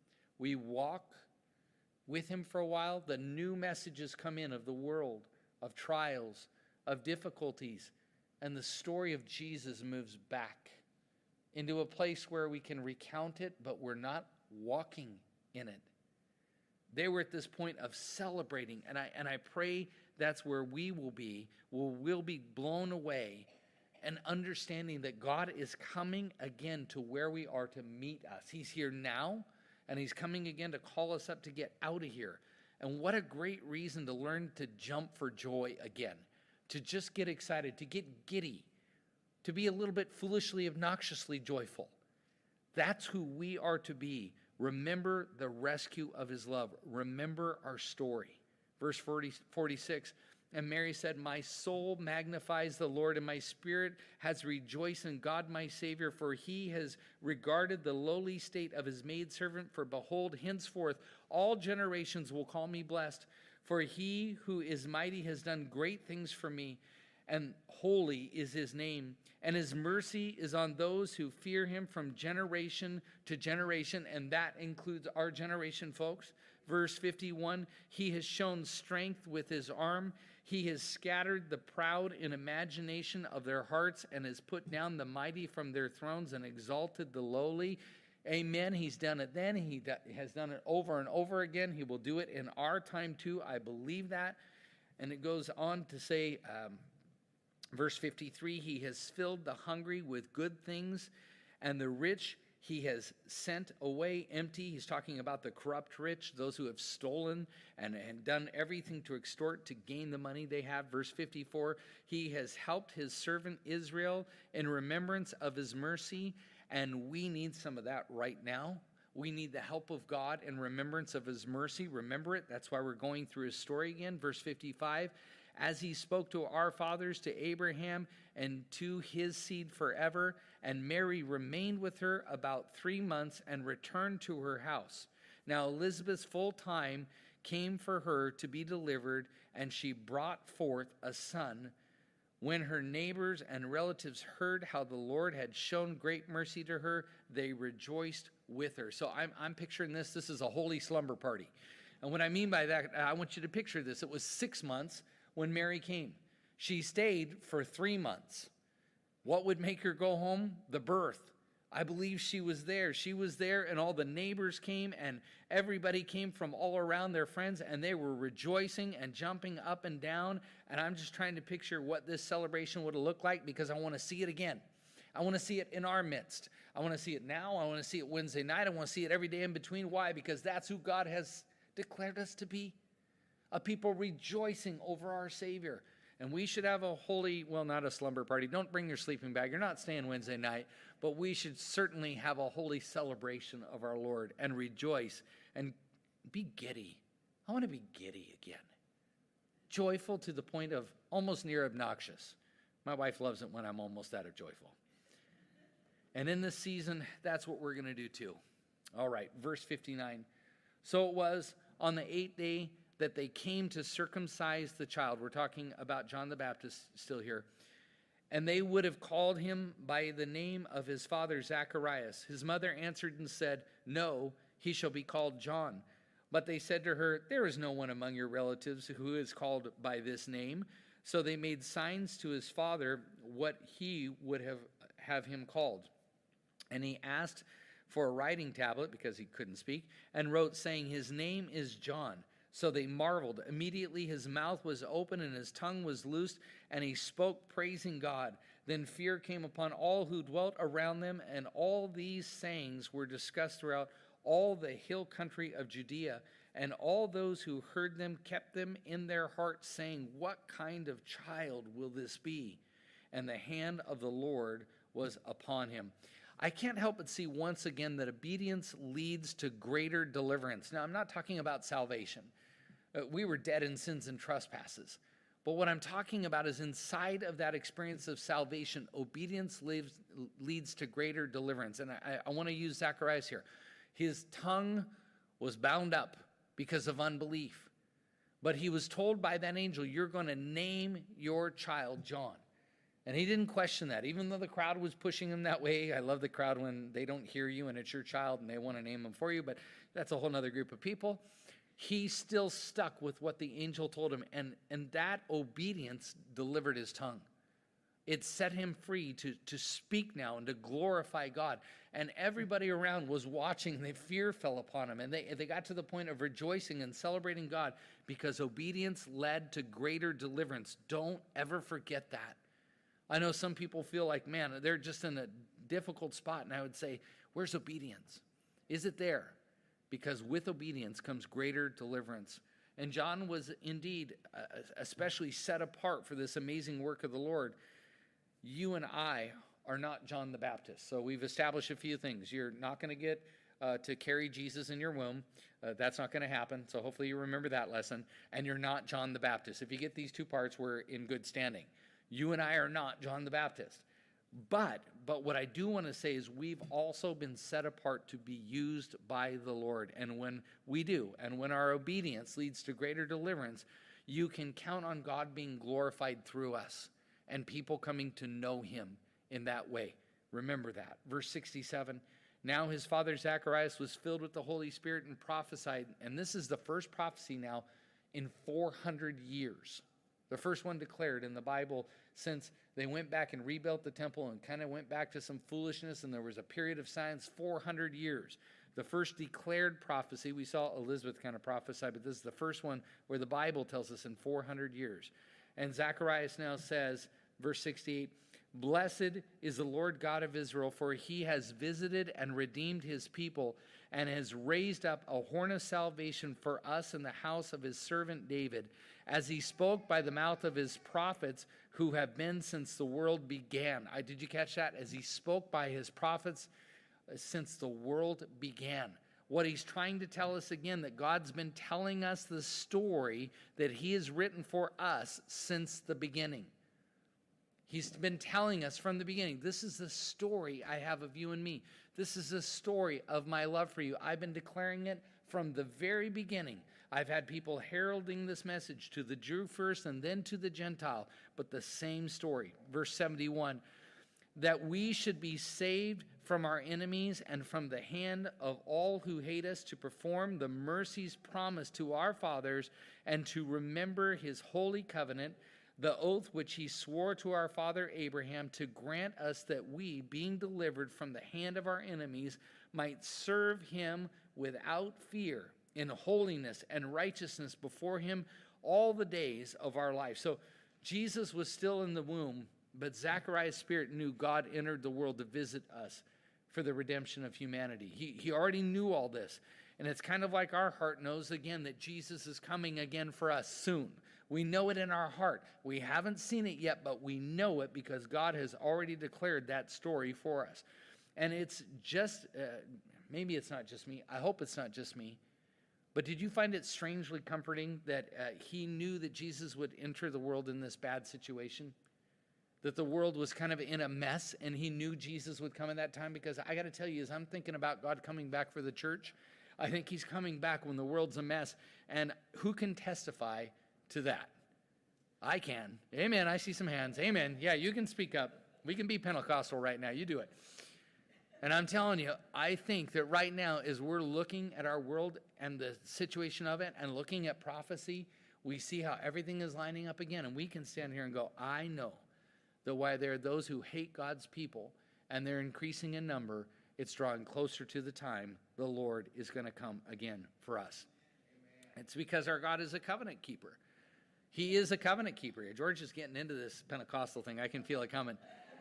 we walk with him for a while, the new messages come in of the world, of trials, of difficulties, and the story of Jesus moves back into a place where we can recount it, but we're not walking in it. They were at this point of celebrating, and I pray that's where we will be. We'll be blown away and understanding that God is coming again to where we are to meet us. He's here now, and he's coming again to call us up to get out of here. And what a great reason to learn to jump for joy again, to just get excited, to get giddy, to be a little bit foolishly, obnoxiously joyful. That's who we are to be. Remember the rescue of his love. Remember our story. Verse 46, "And Mary said, my soul magnifies the Lord, and my spirit has rejoiced in God my Savior, for he has regarded the lowly state of his maidservant. For behold, henceforth all generations will call me blessed. For he who is mighty has done great things for me, and holy is his name. And his mercy is on those who fear him from generation to generation." And that includes our generation, folks. Verse 51, "He has shown strength with his arm. He has scattered the proud in imagination of their hearts, and has put down the mighty from their thrones and exalted the lowly." Amen. He's done it then. He has done it over and over again. He will do it in our time too. I believe that. And it goes on to say, verse 53, "He has filled the hungry with good things, and the rich he has sent away empty." He's talking about the corrupt rich, those who have stolen and done everything to extort to gain the money they have. Verse 54, "He has helped his servant Israel in remembrance of his mercy, And we need some of that right now. We need the help of God and remembrance of his mercy. Remember it. That's why we're going through his story again. Verse 55, as he spoke to our fathers, to Abraham, and to his seed forever. And Mary remained with her about 3 months and returned to her house. Now Elizabeth's full time came for her to be delivered, and she brought forth a son. When her neighbors and relatives heard how the Lord had shown great mercy to her, they rejoiced with her. So I'm picturing this. This is a holy slumber party. And what I mean by that, I want you to picture this. It was 6 months when Mary came. She stayed for 3 months. What would make her go home? The birth. I believe she was there. She was there, and all the neighbors came, and everybody came from all around, their friends, and they were rejoicing and jumping up and down. And I'm just trying to picture what this celebration would have looked like, because I want to see it again. I want to see it in our midst. I want to see it now. I want to see it Wednesday night. I want to see it every day in between. Why? Because that's who God has declared us to be. A people rejoicing over our Savior. And we should have a holy, well, not a slumber party. Don't bring your sleeping bag. You're not staying Wednesday night. But we should certainly have a holy celebration of our Lord and rejoice and be giddy. I want to be giddy again. Joyful to the point of almost near obnoxious. My wife loves it when I'm almost that of joyful. And in this season, that's what we're going to do too. All right, verse 59. So it was on the 8th day that they came to circumcise the child. We're talking about John the Baptist still here. And they would have called him by the name of his father Zacharias. His mother answered and said, no, he shall be called John. But they said to her, there is no one among your relatives who is called by this name. So they made signs to his father what he would have him called. And he asked for a writing tablet, because he couldn't speak, and wrote, saying, his name is John. So they marveled. Immediately his mouth was open and his tongue was loosed, and he spoke, praising God. Then fear came upon all who dwelt around them, and all these sayings were discussed throughout all the hill country of Judea. And all those who heard them kept them in their hearts, saying, what kind of child will this be? And the hand of the Lord was upon him. I can't help but see once again that obedience leads to greater deliverance. Now, I'm not talking about salvation. We were dead in sins and trespasses. But what I'm talking about is inside of that experience of salvation, obedience leads to greater deliverance. And I want to use Zacharias here. His tongue was bound up because of unbelief. But he was told by that angel, you're going to name your child John. And he didn't question that, even though the crowd was pushing him that way. I love the crowd when they don't hear you and it's your child and they want to name him for you, but that's a whole other group of people. He still stuck with what the angel told him, and that obedience delivered his tongue. It set him free to speak now and to glorify God. And everybody around was watching. The fear fell upon him, and they got to the point of rejoicing and celebrating God because obedience led to greater deliverance. Don't ever forget that. I know some people feel like, man, they're just in a difficult spot. And I would say, where's obedience? Is it there? Because with obedience comes greater deliverance. And John was indeed especially set apart for this amazing work of the Lord. You and I are not John the Baptist. So we've established a few things. You're not going to get to carry Jesus in your womb. That's not going to happen. So hopefully you remember that lesson. And you're not John the Baptist. If you get these two parts, we're in good standing. You and I are not John the Baptist. But what I do want to say is we've also been set apart to be used by the Lord. And when we do, and when our obedience leads to greater deliverance, you can count on God being glorified through us and people coming to know him in that way. Remember that. Verse 67, now his father Zacharias was filled with the Holy Spirit and prophesied. And this is the first prophecy now in 400 years. The first one declared in the Bible since they went back and rebuilt the temple and kind of went back to some foolishness, and there was a period of silence, 400 years. The first declared prophecy, we saw Elizabeth kind of prophesy, but this is the first one where the Bible tells us in 400 years. And Zacharias now says, verse 68, blessed is the Lord God of Israel, for he has visited and redeemed his people and has raised up a horn of salvation for us in the house of his servant David, as he spoke by the mouth of his prophets who have been since the world began. Did you catch that? As he spoke by his prophets since the world began. What he's trying to tell us again, that God's been telling us the story that he has written for us since the beginning. He's been telling us from the beginning, this is the story I have of you and me. This is the story of my love for you. I've been declaring it from the very beginning. I've had people heralding this message to the Jew first and then to the Gentile, but the same story. Verse 71, that we should be saved from our enemies and from the hand of all who hate us, to perform the mercies promised to our fathers and to remember his holy covenant, the oath which he swore to our father Abraham, to grant us that we, being delivered from the hand of our enemies, might serve him without fear, in holiness and righteousness before him all the days of our life. So Jesus was still in the womb, but Zechariah's spirit knew God entered the world to visit us for the redemption of humanity. He already knew all this. And it's kind of like our heart knows again that Jesus is coming again for us soon. We know it in our heart. We haven't seen it yet, but we know it because God has already declared that story for us. And it's just, maybe it's not just me. I hope it's not just me. But did you find it strangely comforting that he knew that Jesus would enter the world in this bad situation? That the world was kind of in a mess, and he knew Jesus would come in that time? Because I got to tell you, as I'm thinking about God coming back for the church, I think he's coming back when the world's a mess. And who can testify to that? I can. Amen. I see some hands. Amen. Yeah, you can speak up. We can be Pentecostal right now. You do it. And I'm telling you, I think that right now, as we're looking at our world and the situation of it and looking at prophecy, we see how everything is lining up again. And we can stand here and go, I know that while there are those who hate God's people and they're increasing in number, it's drawing closer to the time the Lord is going to come again for us. Amen. It's because our God is a covenant keeper. He is a covenant keeper. George is getting into this Pentecostal thing. I can feel it coming.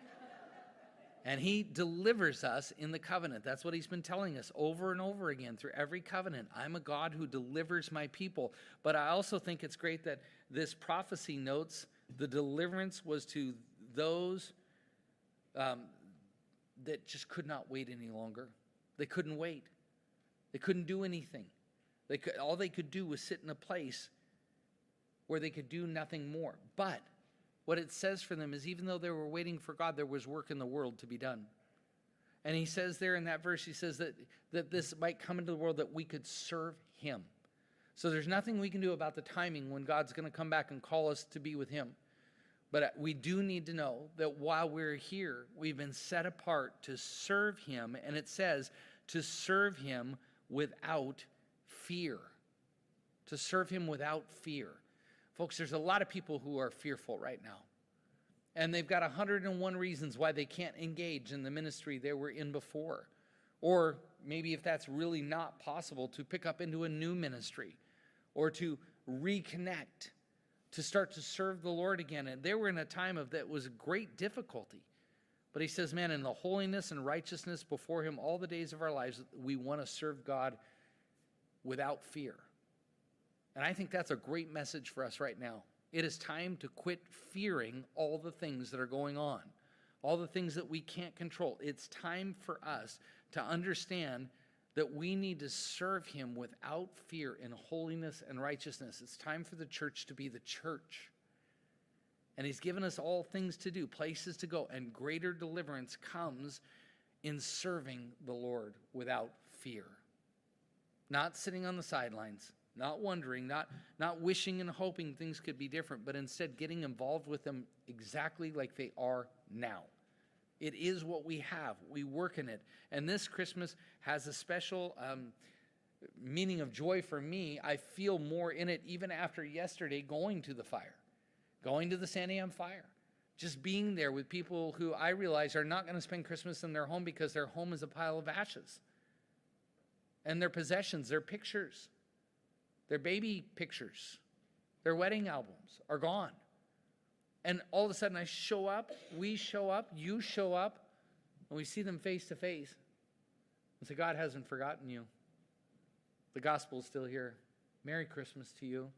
And he delivers us in the covenant. That's what he's been telling us over and over again through every covenant. I'm a God who delivers my people. But I also think it's great that this prophecy notes the deliverance was to those that just could not wait any longer. They couldn't wait. They couldn't do anything. All they could do was sit in a place where they could do nothing more. But what it says for them is even though they were waiting for God, there was work in the world to be done. And he says there in that verse, he says that this might come into the world that we could serve him. So there's nothing we can do about the timing when God's going to come back and call us to be with him. But we do need to know that while we're here, we've been set apart to serve him. And it says to serve him without fear. To serve him without fear. Folks, there's a lot of people who are fearful right now. And they've got 101 reasons why they can't engage in the ministry they were in before. Or maybe if that's really not possible, to pick up into a new ministry. Or to reconnect. To start to serve the Lord again. And they were in a time of that was great difficulty. But he says, man, in the holiness and righteousness before him all the days of our lives, we want to serve God without fear. And I think that's a great message for us right now. It is time to quit fearing all the things that are going on, all the things that we can't control. It's time for us to understand that we need to serve him without fear in holiness and righteousness. It's time for the church to be the church. And he's given us all things to do, places to go, and greater deliverance comes in serving the Lord without fear. Not sitting on the sidelines, not wondering, not wishing and hoping things could be different, but instead getting involved with them exactly like they are now. It is what we have. We work in it. And this Christmas has a special meaning of joy for me. I feel more in it even after yesterday going to the fire, going to the Santiam fire, just being there with people who I realize are not going to spend Christmas in their home because their home is a pile of ashes. And their possessions, their pictures, their baby pictures, their wedding albums are gone. And all of a sudden I show up, we show up, you show up, and we see them face to face. And say, God hasn't forgotten you. The gospel is still here. Merry Christmas to you.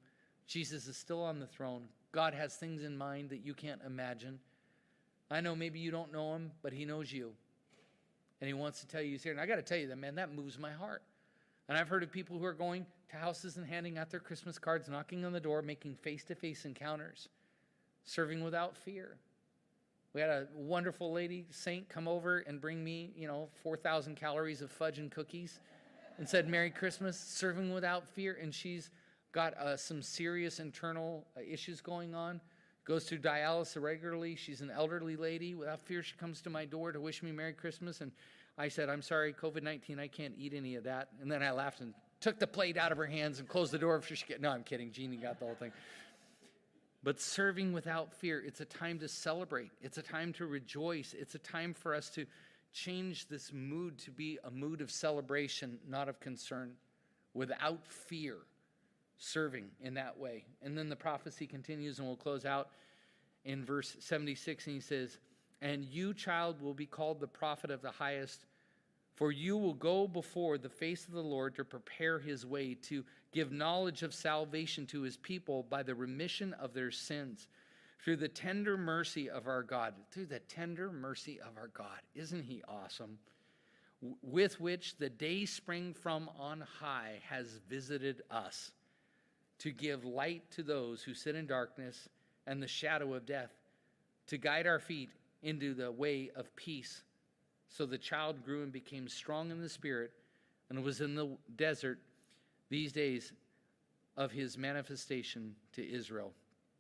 Jesus is still on the throne. God has things in mind that you can't imagine. I know maybe you don't know him, but he knows you. And he wants to tell you he's here. And I got to tell you that, man, that moves my heart. And I've heard of people who are going to houses and handing out their Christmas cards, knocking on the door, making face-to-face encounters, serving without fear. We had a wonderful lady, Saint, come over and bring me, 4,000 calories of fudge and cookies and said, Merry Christmas, serving without fear. And she's got some serious internal issues going on, goes through dialysis regularly. She's an elderly lady. Without fear, she comes to my door to wish me Merry Christmas. And I said, I'm sorry, COVID-19, I can't eat any of that. And then I laughed and took the plate out of her hands and closed the door before she could. No, I'm kidding. Jeannie got the whole thing. But serving without fear, it's a time to celebrate. It's a time to rejoice. It's a time for us to change this mood to be a mood of celebration, not of concern, without fear, serving in that way. And then the prophecy continues, and we'll close out in verse 76, and he says, and you, child, will be called the prophet of the highest, for you will go before the face of the Lord to prepare his way, to give knowledge of salvation to his people by the remission of their sins, through the tender mercy of our God. Through the tender mercy of our God. Isn't he awesome? With which the day spring from on high has visited us, to give light to those who sit in darkness and the shadow of death, to guide our feet into the way of peace. So the child grew and became strong in the spirit and was in the desert these days of his manifestation to Israel.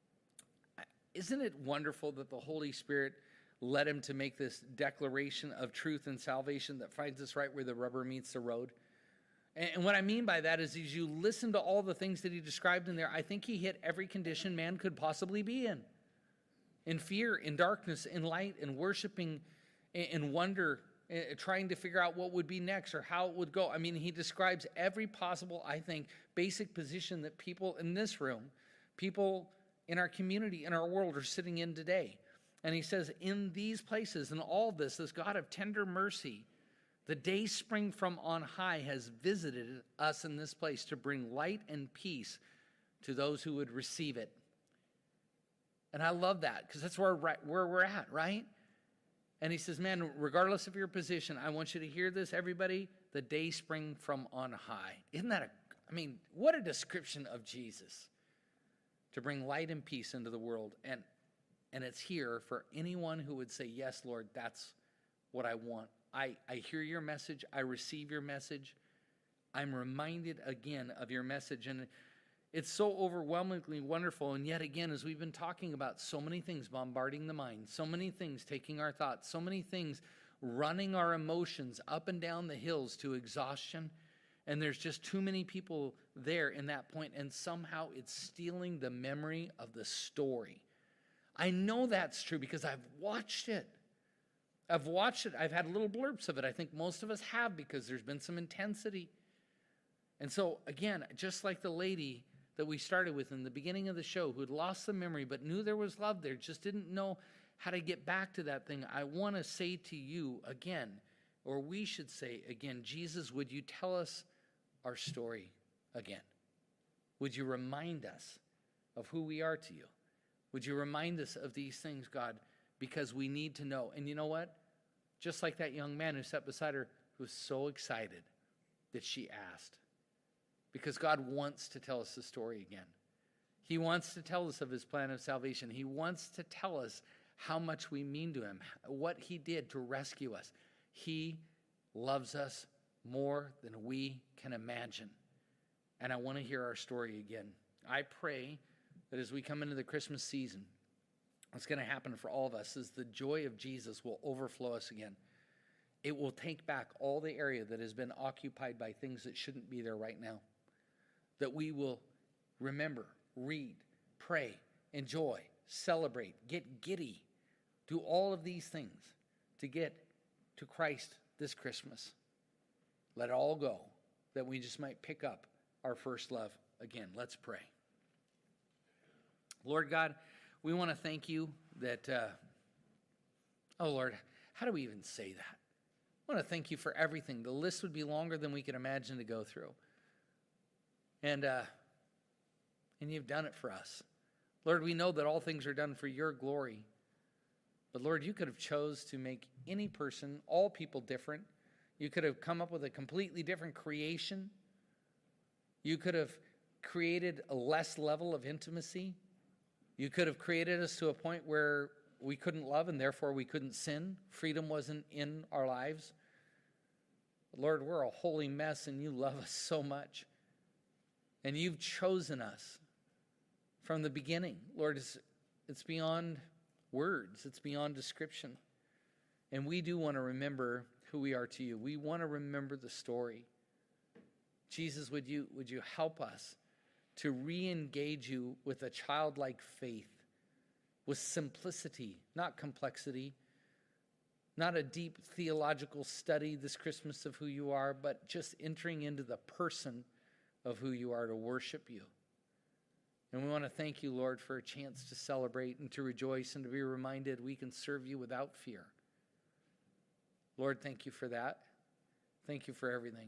Isn't it wonderful that the Holy Spirit led him to make this declaration of truth and salvation that finds us right where the rubber meets the road? And what I mean by that is, as you listen to all the things that he described in there, I think he hit every condition man could possibly be in fear, in darkness, in light, in worshiping, in wonder, trying to figure out what would be next or how it would go. I mean, he describes every possible, I think, basic position that people in this room, people in our community, in our world are sitting in today. And he says, in these places, in all this God of tender mercy, the day spring from on high has visited us in this place to bring light and peace to those who would receive it. And I love that, because that's where we're at, right? And he says, man, regardless of your position, I want you to hear this, everybody. The day spring from on high. Isn't that what a description of Jesus, to bring light and peace into the world. And it's here for anyone who would say, yes, Lord, that's what I want. I hear your message. I receive your message. I'm reminded again of your message. And it's so overwhelmingly wonderful. And yet again, as we've been talking about, so many things bombarding the mind, so many things taking our thoughts, so many things running our emotions up and down the hills to exhaustion. And there's just too many people there in that point. And somehow it's stealing the memory of the story. I know that's true because I've watched it. I've had little blurbs of it. I think most of us have, because there's been some intensity. And so, again, just like the lady that we started with in the beginning of the show, who had lost the memory but knew there was love there, just didn't know how to get back to that thing. I want to say to you again, or we should say again, Jesus, would you tell us our story again? Would you remind us of who we are to you? Would you remind us of these things, God, because we need to know. And you know what? Just like that young man who sat beside her, who was so excited that she asked. Because God wants to tell us the story again. He wants to tell us of his plan of salvation. He wants to tell us how much we mean to him, what he did to rescue us. He loves us more than we can imagine. And I want to hear our story again. I pray that as we come into the Christmas season, what's going to happen for all of us is the joy of Jesus will overflow us again. It will take back all the area that has been occupied by things that shouldn't be there right now. That we will remember, read, pray, enjoy, celebrate, get giddy, do all of these things to get to Christ this Christmas. Let it all go, that we just might pick up our first love again. Let's pray. Lord God, we want to thank you that, oh Lord, how do we even say that? I want to thank you for everything. The list would be longer than we could imagine to go through. And and you've done it for us. Lord, we know that all things are done for your glory. But Lord, you could have chose to make any person, all people different. You could have come up with a completely different creation. You could have created a less level of intimacy. You could have created us to a point where we couldn't love and therefore we couldn't sin. Freedom wasn't in our lives. But Lord, we're a holy mess and you love us so much. And you've chosen us from the beginning. Lord, it's beyond words. It's beyond description. And we do want to remember who we are to you. We want to remember the story. Jesus, would you help us to re-engage you with a childlike faith, with simplicity, not complexity, not a deep theological study this Christmas of who you are, but just entering into the person of who you are to worship you. And we want to thank you, Lord, for a chance to celebrate and to rejoice and to be reminded we can serve you without fear. Lord, thank you for that. Thank you for everything.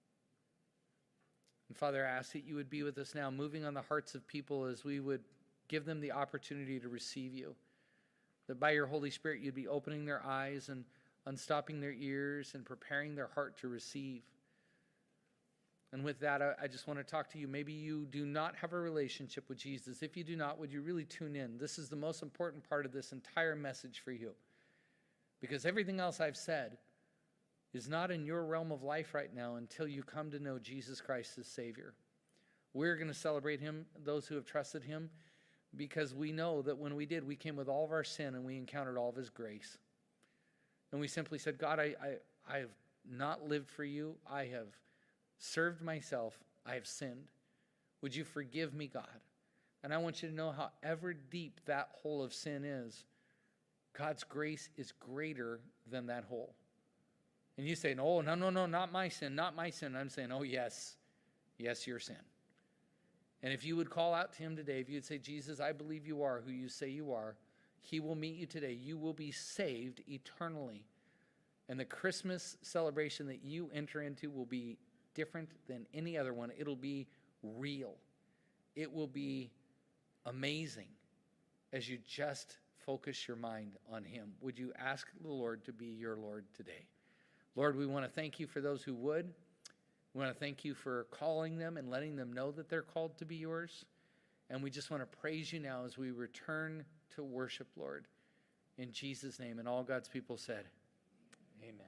And Father, I ask that you would be with us now, moving on the hearts of people as we would give them the opportunity to receive you. That by your Holy Spirit, you'd be opening their eyes and unstopping their ears and preparing their heart to receive. And with that, I just want to talk to you. Maybe you do not have a relationship with Jesus. If you do not, would you really tune in? This is the most important part of this entire message for you. Because everything else I've said is not in your realm of life right now until you come to know Jesus Christ as Savior. We're going to celebrate him, those who have trusted him, because we know that when we did, we came with all of our sin and we encountered all of his grace. And we simply said, God, I have not lived for you. I have served myself. I have sinned. Would you forgive me, God? And I want you to know, however deep that hole of sin is, God's grace is greater than that hole. And you say, no, not my sin, not my sin. I'm saying, oh, yes, your sin. And if you would call out to him today, if you'd say, Jesus, I believe you are who you say you are, he will meet you today. You will be saved eternally. And the Christmas celebration that you enter into will be different than any other one. It'll be real. It will be amazing as you just focus your mind on him. Would you ask the Lord to be your Lord today? Lord, we want to thank you for those who would. We want to thank you for calling them and letting them know that they're called to be yours. And we just want to praise you now as we return to worship, Lord, in Jesus' name. And all God's people said, amen.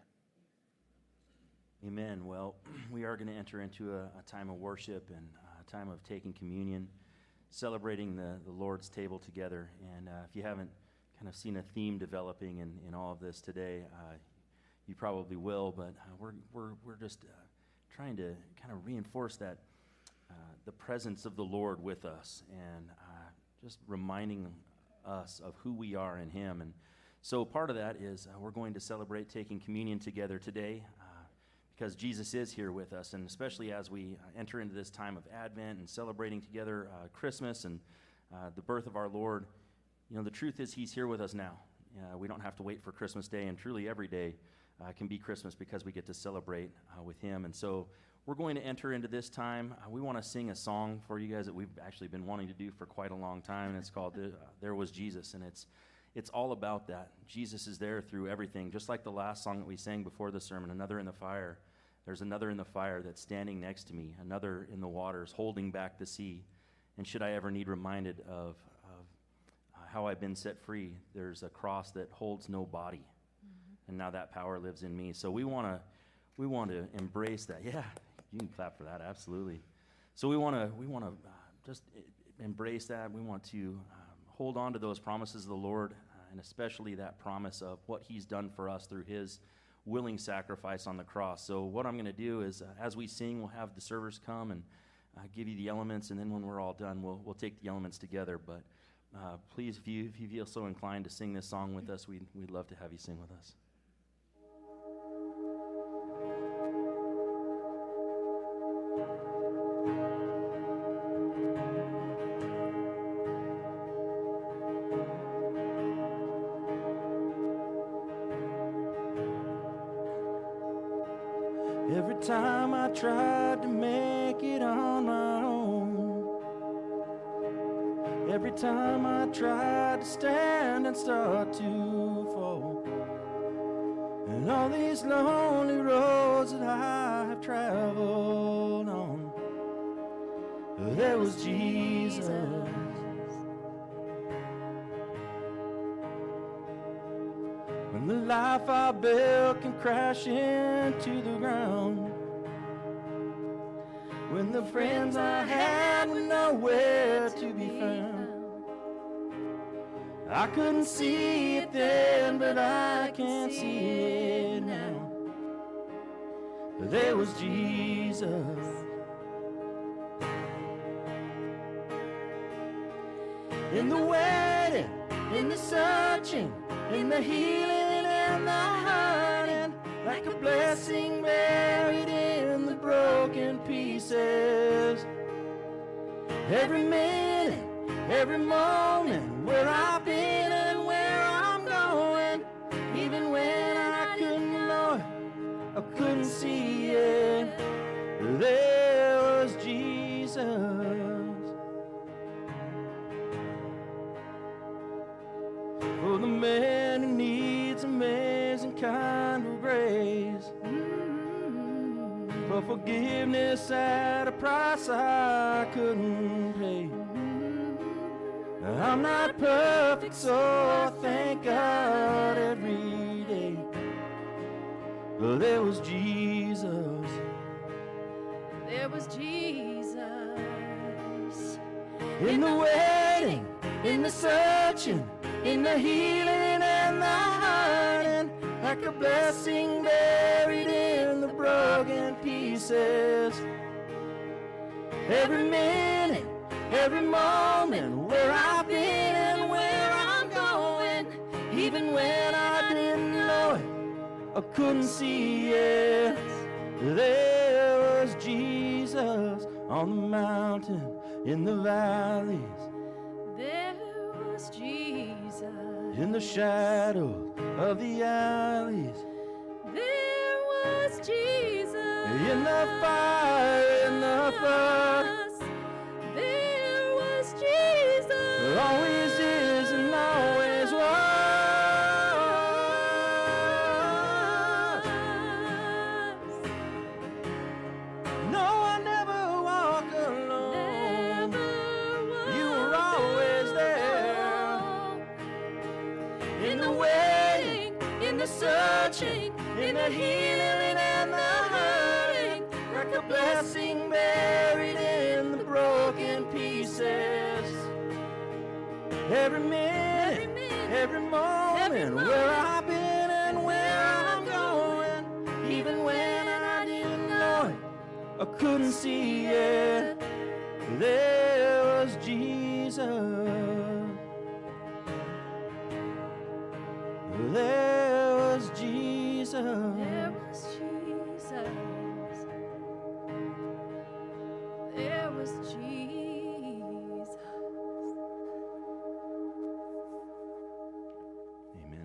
Amen. Well, we are going to enter into a time of worship and a time of taking communion, celebrating the Lord's table together. And if you haven't kind of seen a theme developing in all of this today, you probably will. But we're just trying to kind of reinforce that the presence of the Lord with us and just reminding us of who we are in him. And so part of that is we're going to celebrate taking communion together today because Jesus is here with us, and especially as we enter into this time of Advent and celebrating together Christmas and the birth of our Lord. You know, the truth is he's here with us now. We don't have to wait for Christmas Day, and truly every day can be Christmas because we get to celebrate with him. And so we're going to enter into this time. We want to sing a song for you guys that we've actually been wanting to do for quite a long time, and it's called There Was Jesus, and it's all about that. Jesus is there through everything, just like the last song that we sang before the sermon, Another in the Fire. There's another in the fire that's standing next to me, another in the waters holding back the sea. And should I ever need reminded of how I've been set free, there's a cross that holds no body. And now that power lives in me. So we want to embrace that. Yeah, you can clap for that, absolutely. So we want to just embrace that. We want to hold on to those promises of the Lord, and especially that promise of what he's done for us through his willing sacrifice on the cross. So what I'm going to do is, as we sing, we'll have the servers come and give you the elements, and then when we're all done, we'll take the elements together. But please, if you feel so inclined to sing this song with us, we'd love to have you sing with us. Every time I tried to make it on my own, every time I try to stand and start to fall. And all these lonely roads that I have traveled on, there was Jesus. When the life I built can crash into the ground, when the friends I had were nowhere to be found, I couldn't see it then, but I can see it now. There was Jesus. In the waiting, in the searching, in the healing and the hurting, like a blessing buried in the broken pieces. Every minute, every moment, where I've been and where I'm going, even when I couldn't know it, I couldn't see it, there was Jesus. For the man who needs amazing kind of grace, for forgiveness at a price I couldn't pay. I'm not perfect, so I thank God every day. But there was Jesus. There was Jesus. In the waiting, in the searching, in the healing and the hurting, like a blessing buried in the broken pieces. Every minute, every moment, where I've been and where I'm going, even when I didn't know it, I couldn't see it, there was Jesus. On the mountain, in the valleys, There was Jesus. in the shadow of the alleys, There was Jesus. in the fire, in the flood, There was Jesus. always is and always was. No, I never walk alone. Never You were always there. In the waiting, in the searching, in the healing and the hurting, like a blessing buried in the broken pieces. Every minute, every moment, where I've been and where I'm going, even when I didn't know it, I couldn't see it, there was Jesus. There was Jesus. There was Jesus. There was Jesus. Amen.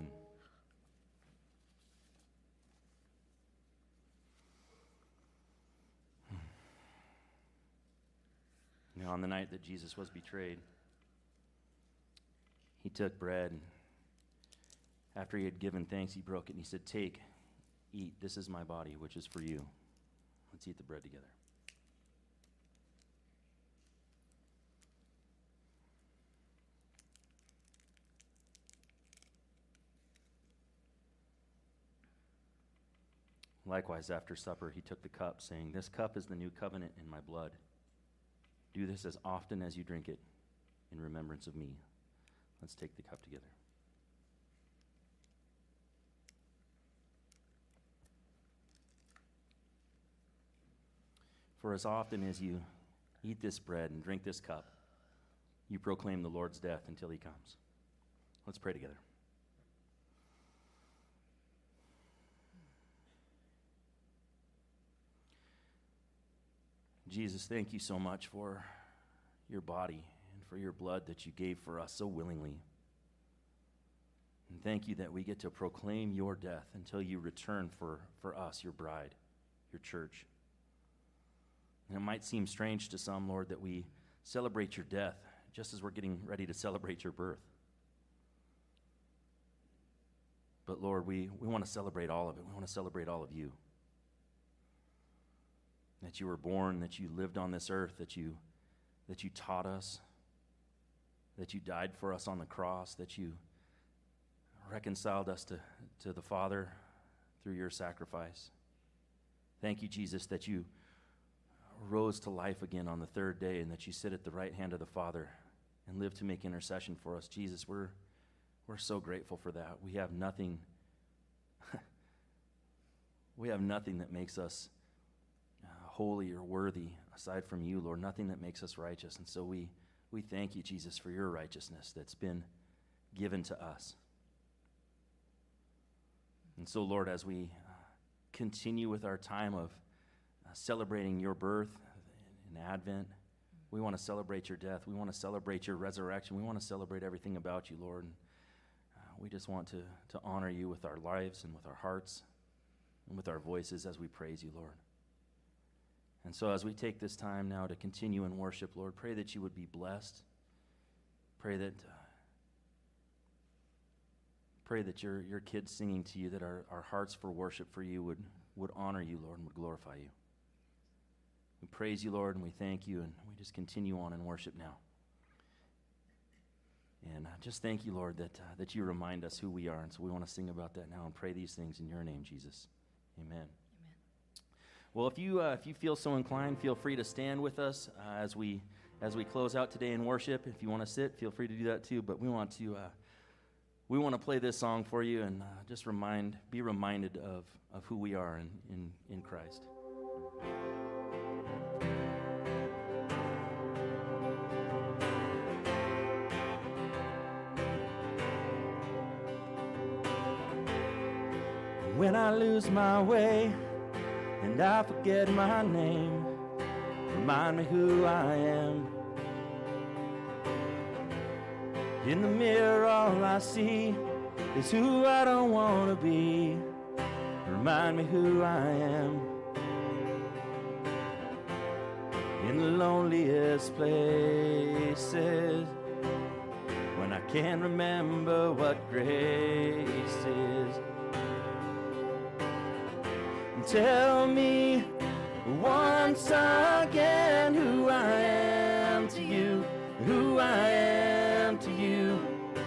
Now, on the night that Jesus was betrayed, he took bread, and after he had given thanks, he broke it, and he said, "Take, eat, this is my body, which is for you." Let's eat the bread together. Likewise, after supper, he took the cup, saying, "This cup is the new covenant in my blood. Do this as often as you drink it in remembrance of me." Let's take the cup together. For as often as you eat this bread and drink this cup, you proclaim the Lord's death until he comes. Let's pray together. Jesus, thank you so much for your body and for your blood that you gave for us so willingly. And thank you that we get to proclaim your death until you return for us, your bride, your church. And it might seem strange to some, Lord, that we celebrate your death just as we're getting ready to celebrate your birth. But Lord, we want to celebrate all of it. We want to celebrate all of you. That you were born, that you lived on this earth, that you taught us, that you died for us on the cross, that you reconciled us to the Father through your sacrifice. Thank you, Jesus, that you rose to life again on the third day and that you sit at the right hand of the Father and live to make intercession for us. Jesus, we're so grateful for that. We have nothing that makes us holy or worthy aside from you, Lord, nothing that makes us righteous. And so we thank you, Jesus, for your righteousness that's been given to us. And so, Lord, as we continue with our time of celebrating your birth in Advent, we want to celebrate your death. We want to celebrate your resurrection. We want to celebrate everything about you, Lord. And we just want to honor you with our lives and with our hearts and with our voices as we praise you, Lord. And so as we take this time now to continue in worship, Lord, pray that you would be blessed. Pray that your kids singing to you, that our hearts for worship for you would honor you, Lord, and would glorify you. We praise you, Lord, and we thank you, and we just continue on in worship now. And just thank you, Lord, that you remind us who we are. And so we want to sing about that now and pray these things in your name, Jesus. Amen. Well, if you feel so inclined, feel free to stand with us as we close out today in worship. If you want to sit, feel free to do that too. But we want to play this song for you and just be reminded of who we are in Christ. When I lose my way and I forget my name, remind me who I am. In the mirror all I see is who I don't want to be. Remind me who I am. In the loneliest places, when I can't remember what grace is. Tell me once again who I am to you, who I am to you.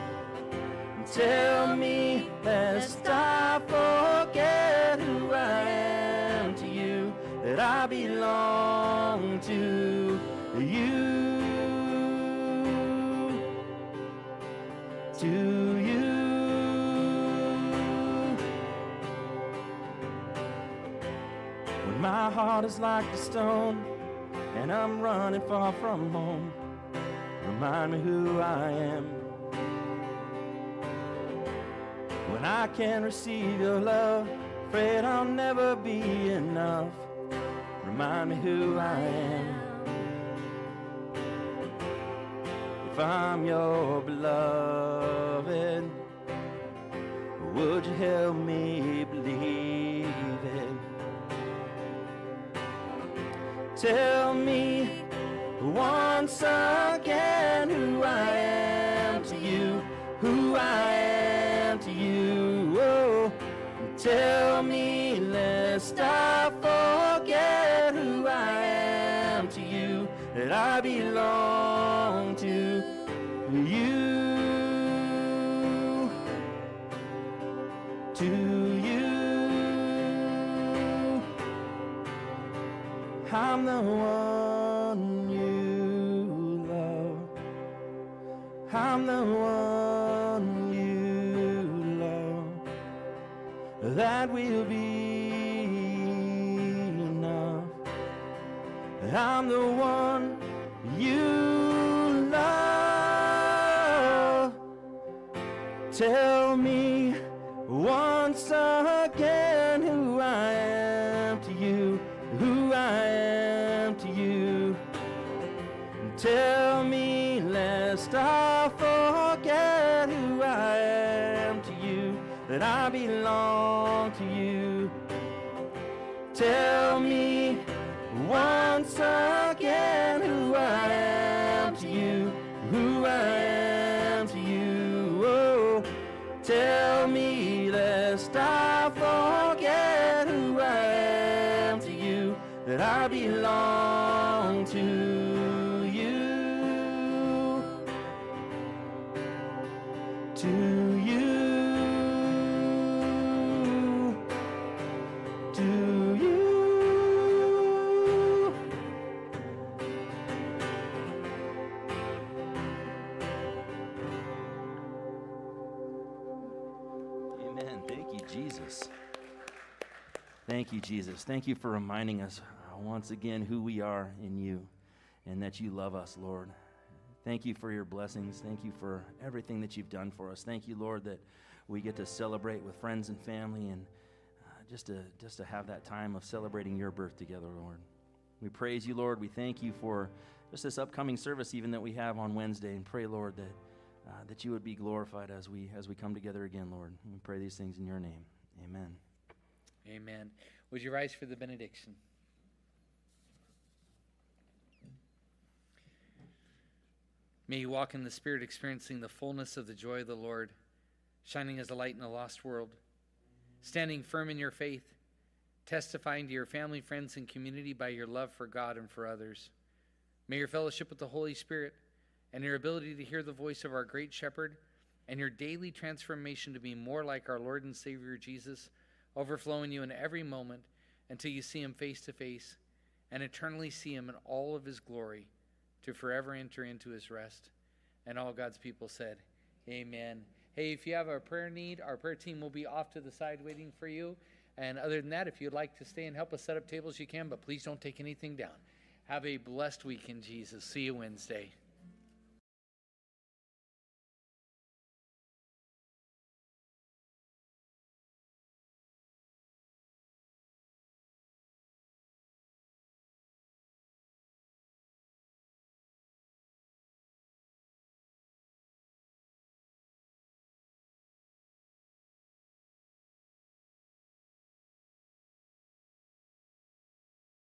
Tell me lest I forget who I am to you, that I belong to you, to you. My heart is like a stone, and I'm running far from home. Remind me who I am. When I can't receive your love, afraid I'll never be enough. Remind me who I am. If I'm your beloved, would you help me believe it? Tell me once again who I am to you, who I am to you. Oh, tell me lest I forget who I am to you, that I belong to you, to you. I'm the one you love. I'm the one you love. That will be enough. I'm the one you love. Tell me once again who I am to you, who I am to you. Tell me lest I forget who I am to you, that I belong to you. Tell me once again who I am to you, who I belong to you. To you. To you. Amen. Thank you, Jesus. Thank you, Jesus. Thank you for reminding us once again who we are in you and that you love us, Lord. Thank you for your blessings. Thank you for everything that you've done for us. Thank you, Lord, that we get to celebrate with friends and family and just to have that time of celebrating your birth together, Lord. We praise you, Lord. We thank you for just this upcoming service even that we have on Wednesday, and pray, Lord, that you would be glorified as we come together again, Lord. We pray these things in your name. Amen. Amen. Would you rise for the benediction? May you walk in the Spirit, experiencing the fullness of the joy of the Lord, shining as a light in a lost world, standing firm in your faith, testifying to your family, friends, and community by your love for God and for others. May your fellowship with the Holy Spirit and your ability to hear the voice of our great shepherd and your daily transformation to be more like our Lord and Savior Jesus overflow in you in every moment until you see him face to face and eternally see him in all of his glory, to forever enter into his rest. And all God's people said, amen. Hey, if you have a prayer need, our prayer team will be off to the side waiting for you. And other than that, if you'd like to stay and help us set up tables, you can, but please don't take anything down. Have a blessed week in Jesus. See you Wednesday.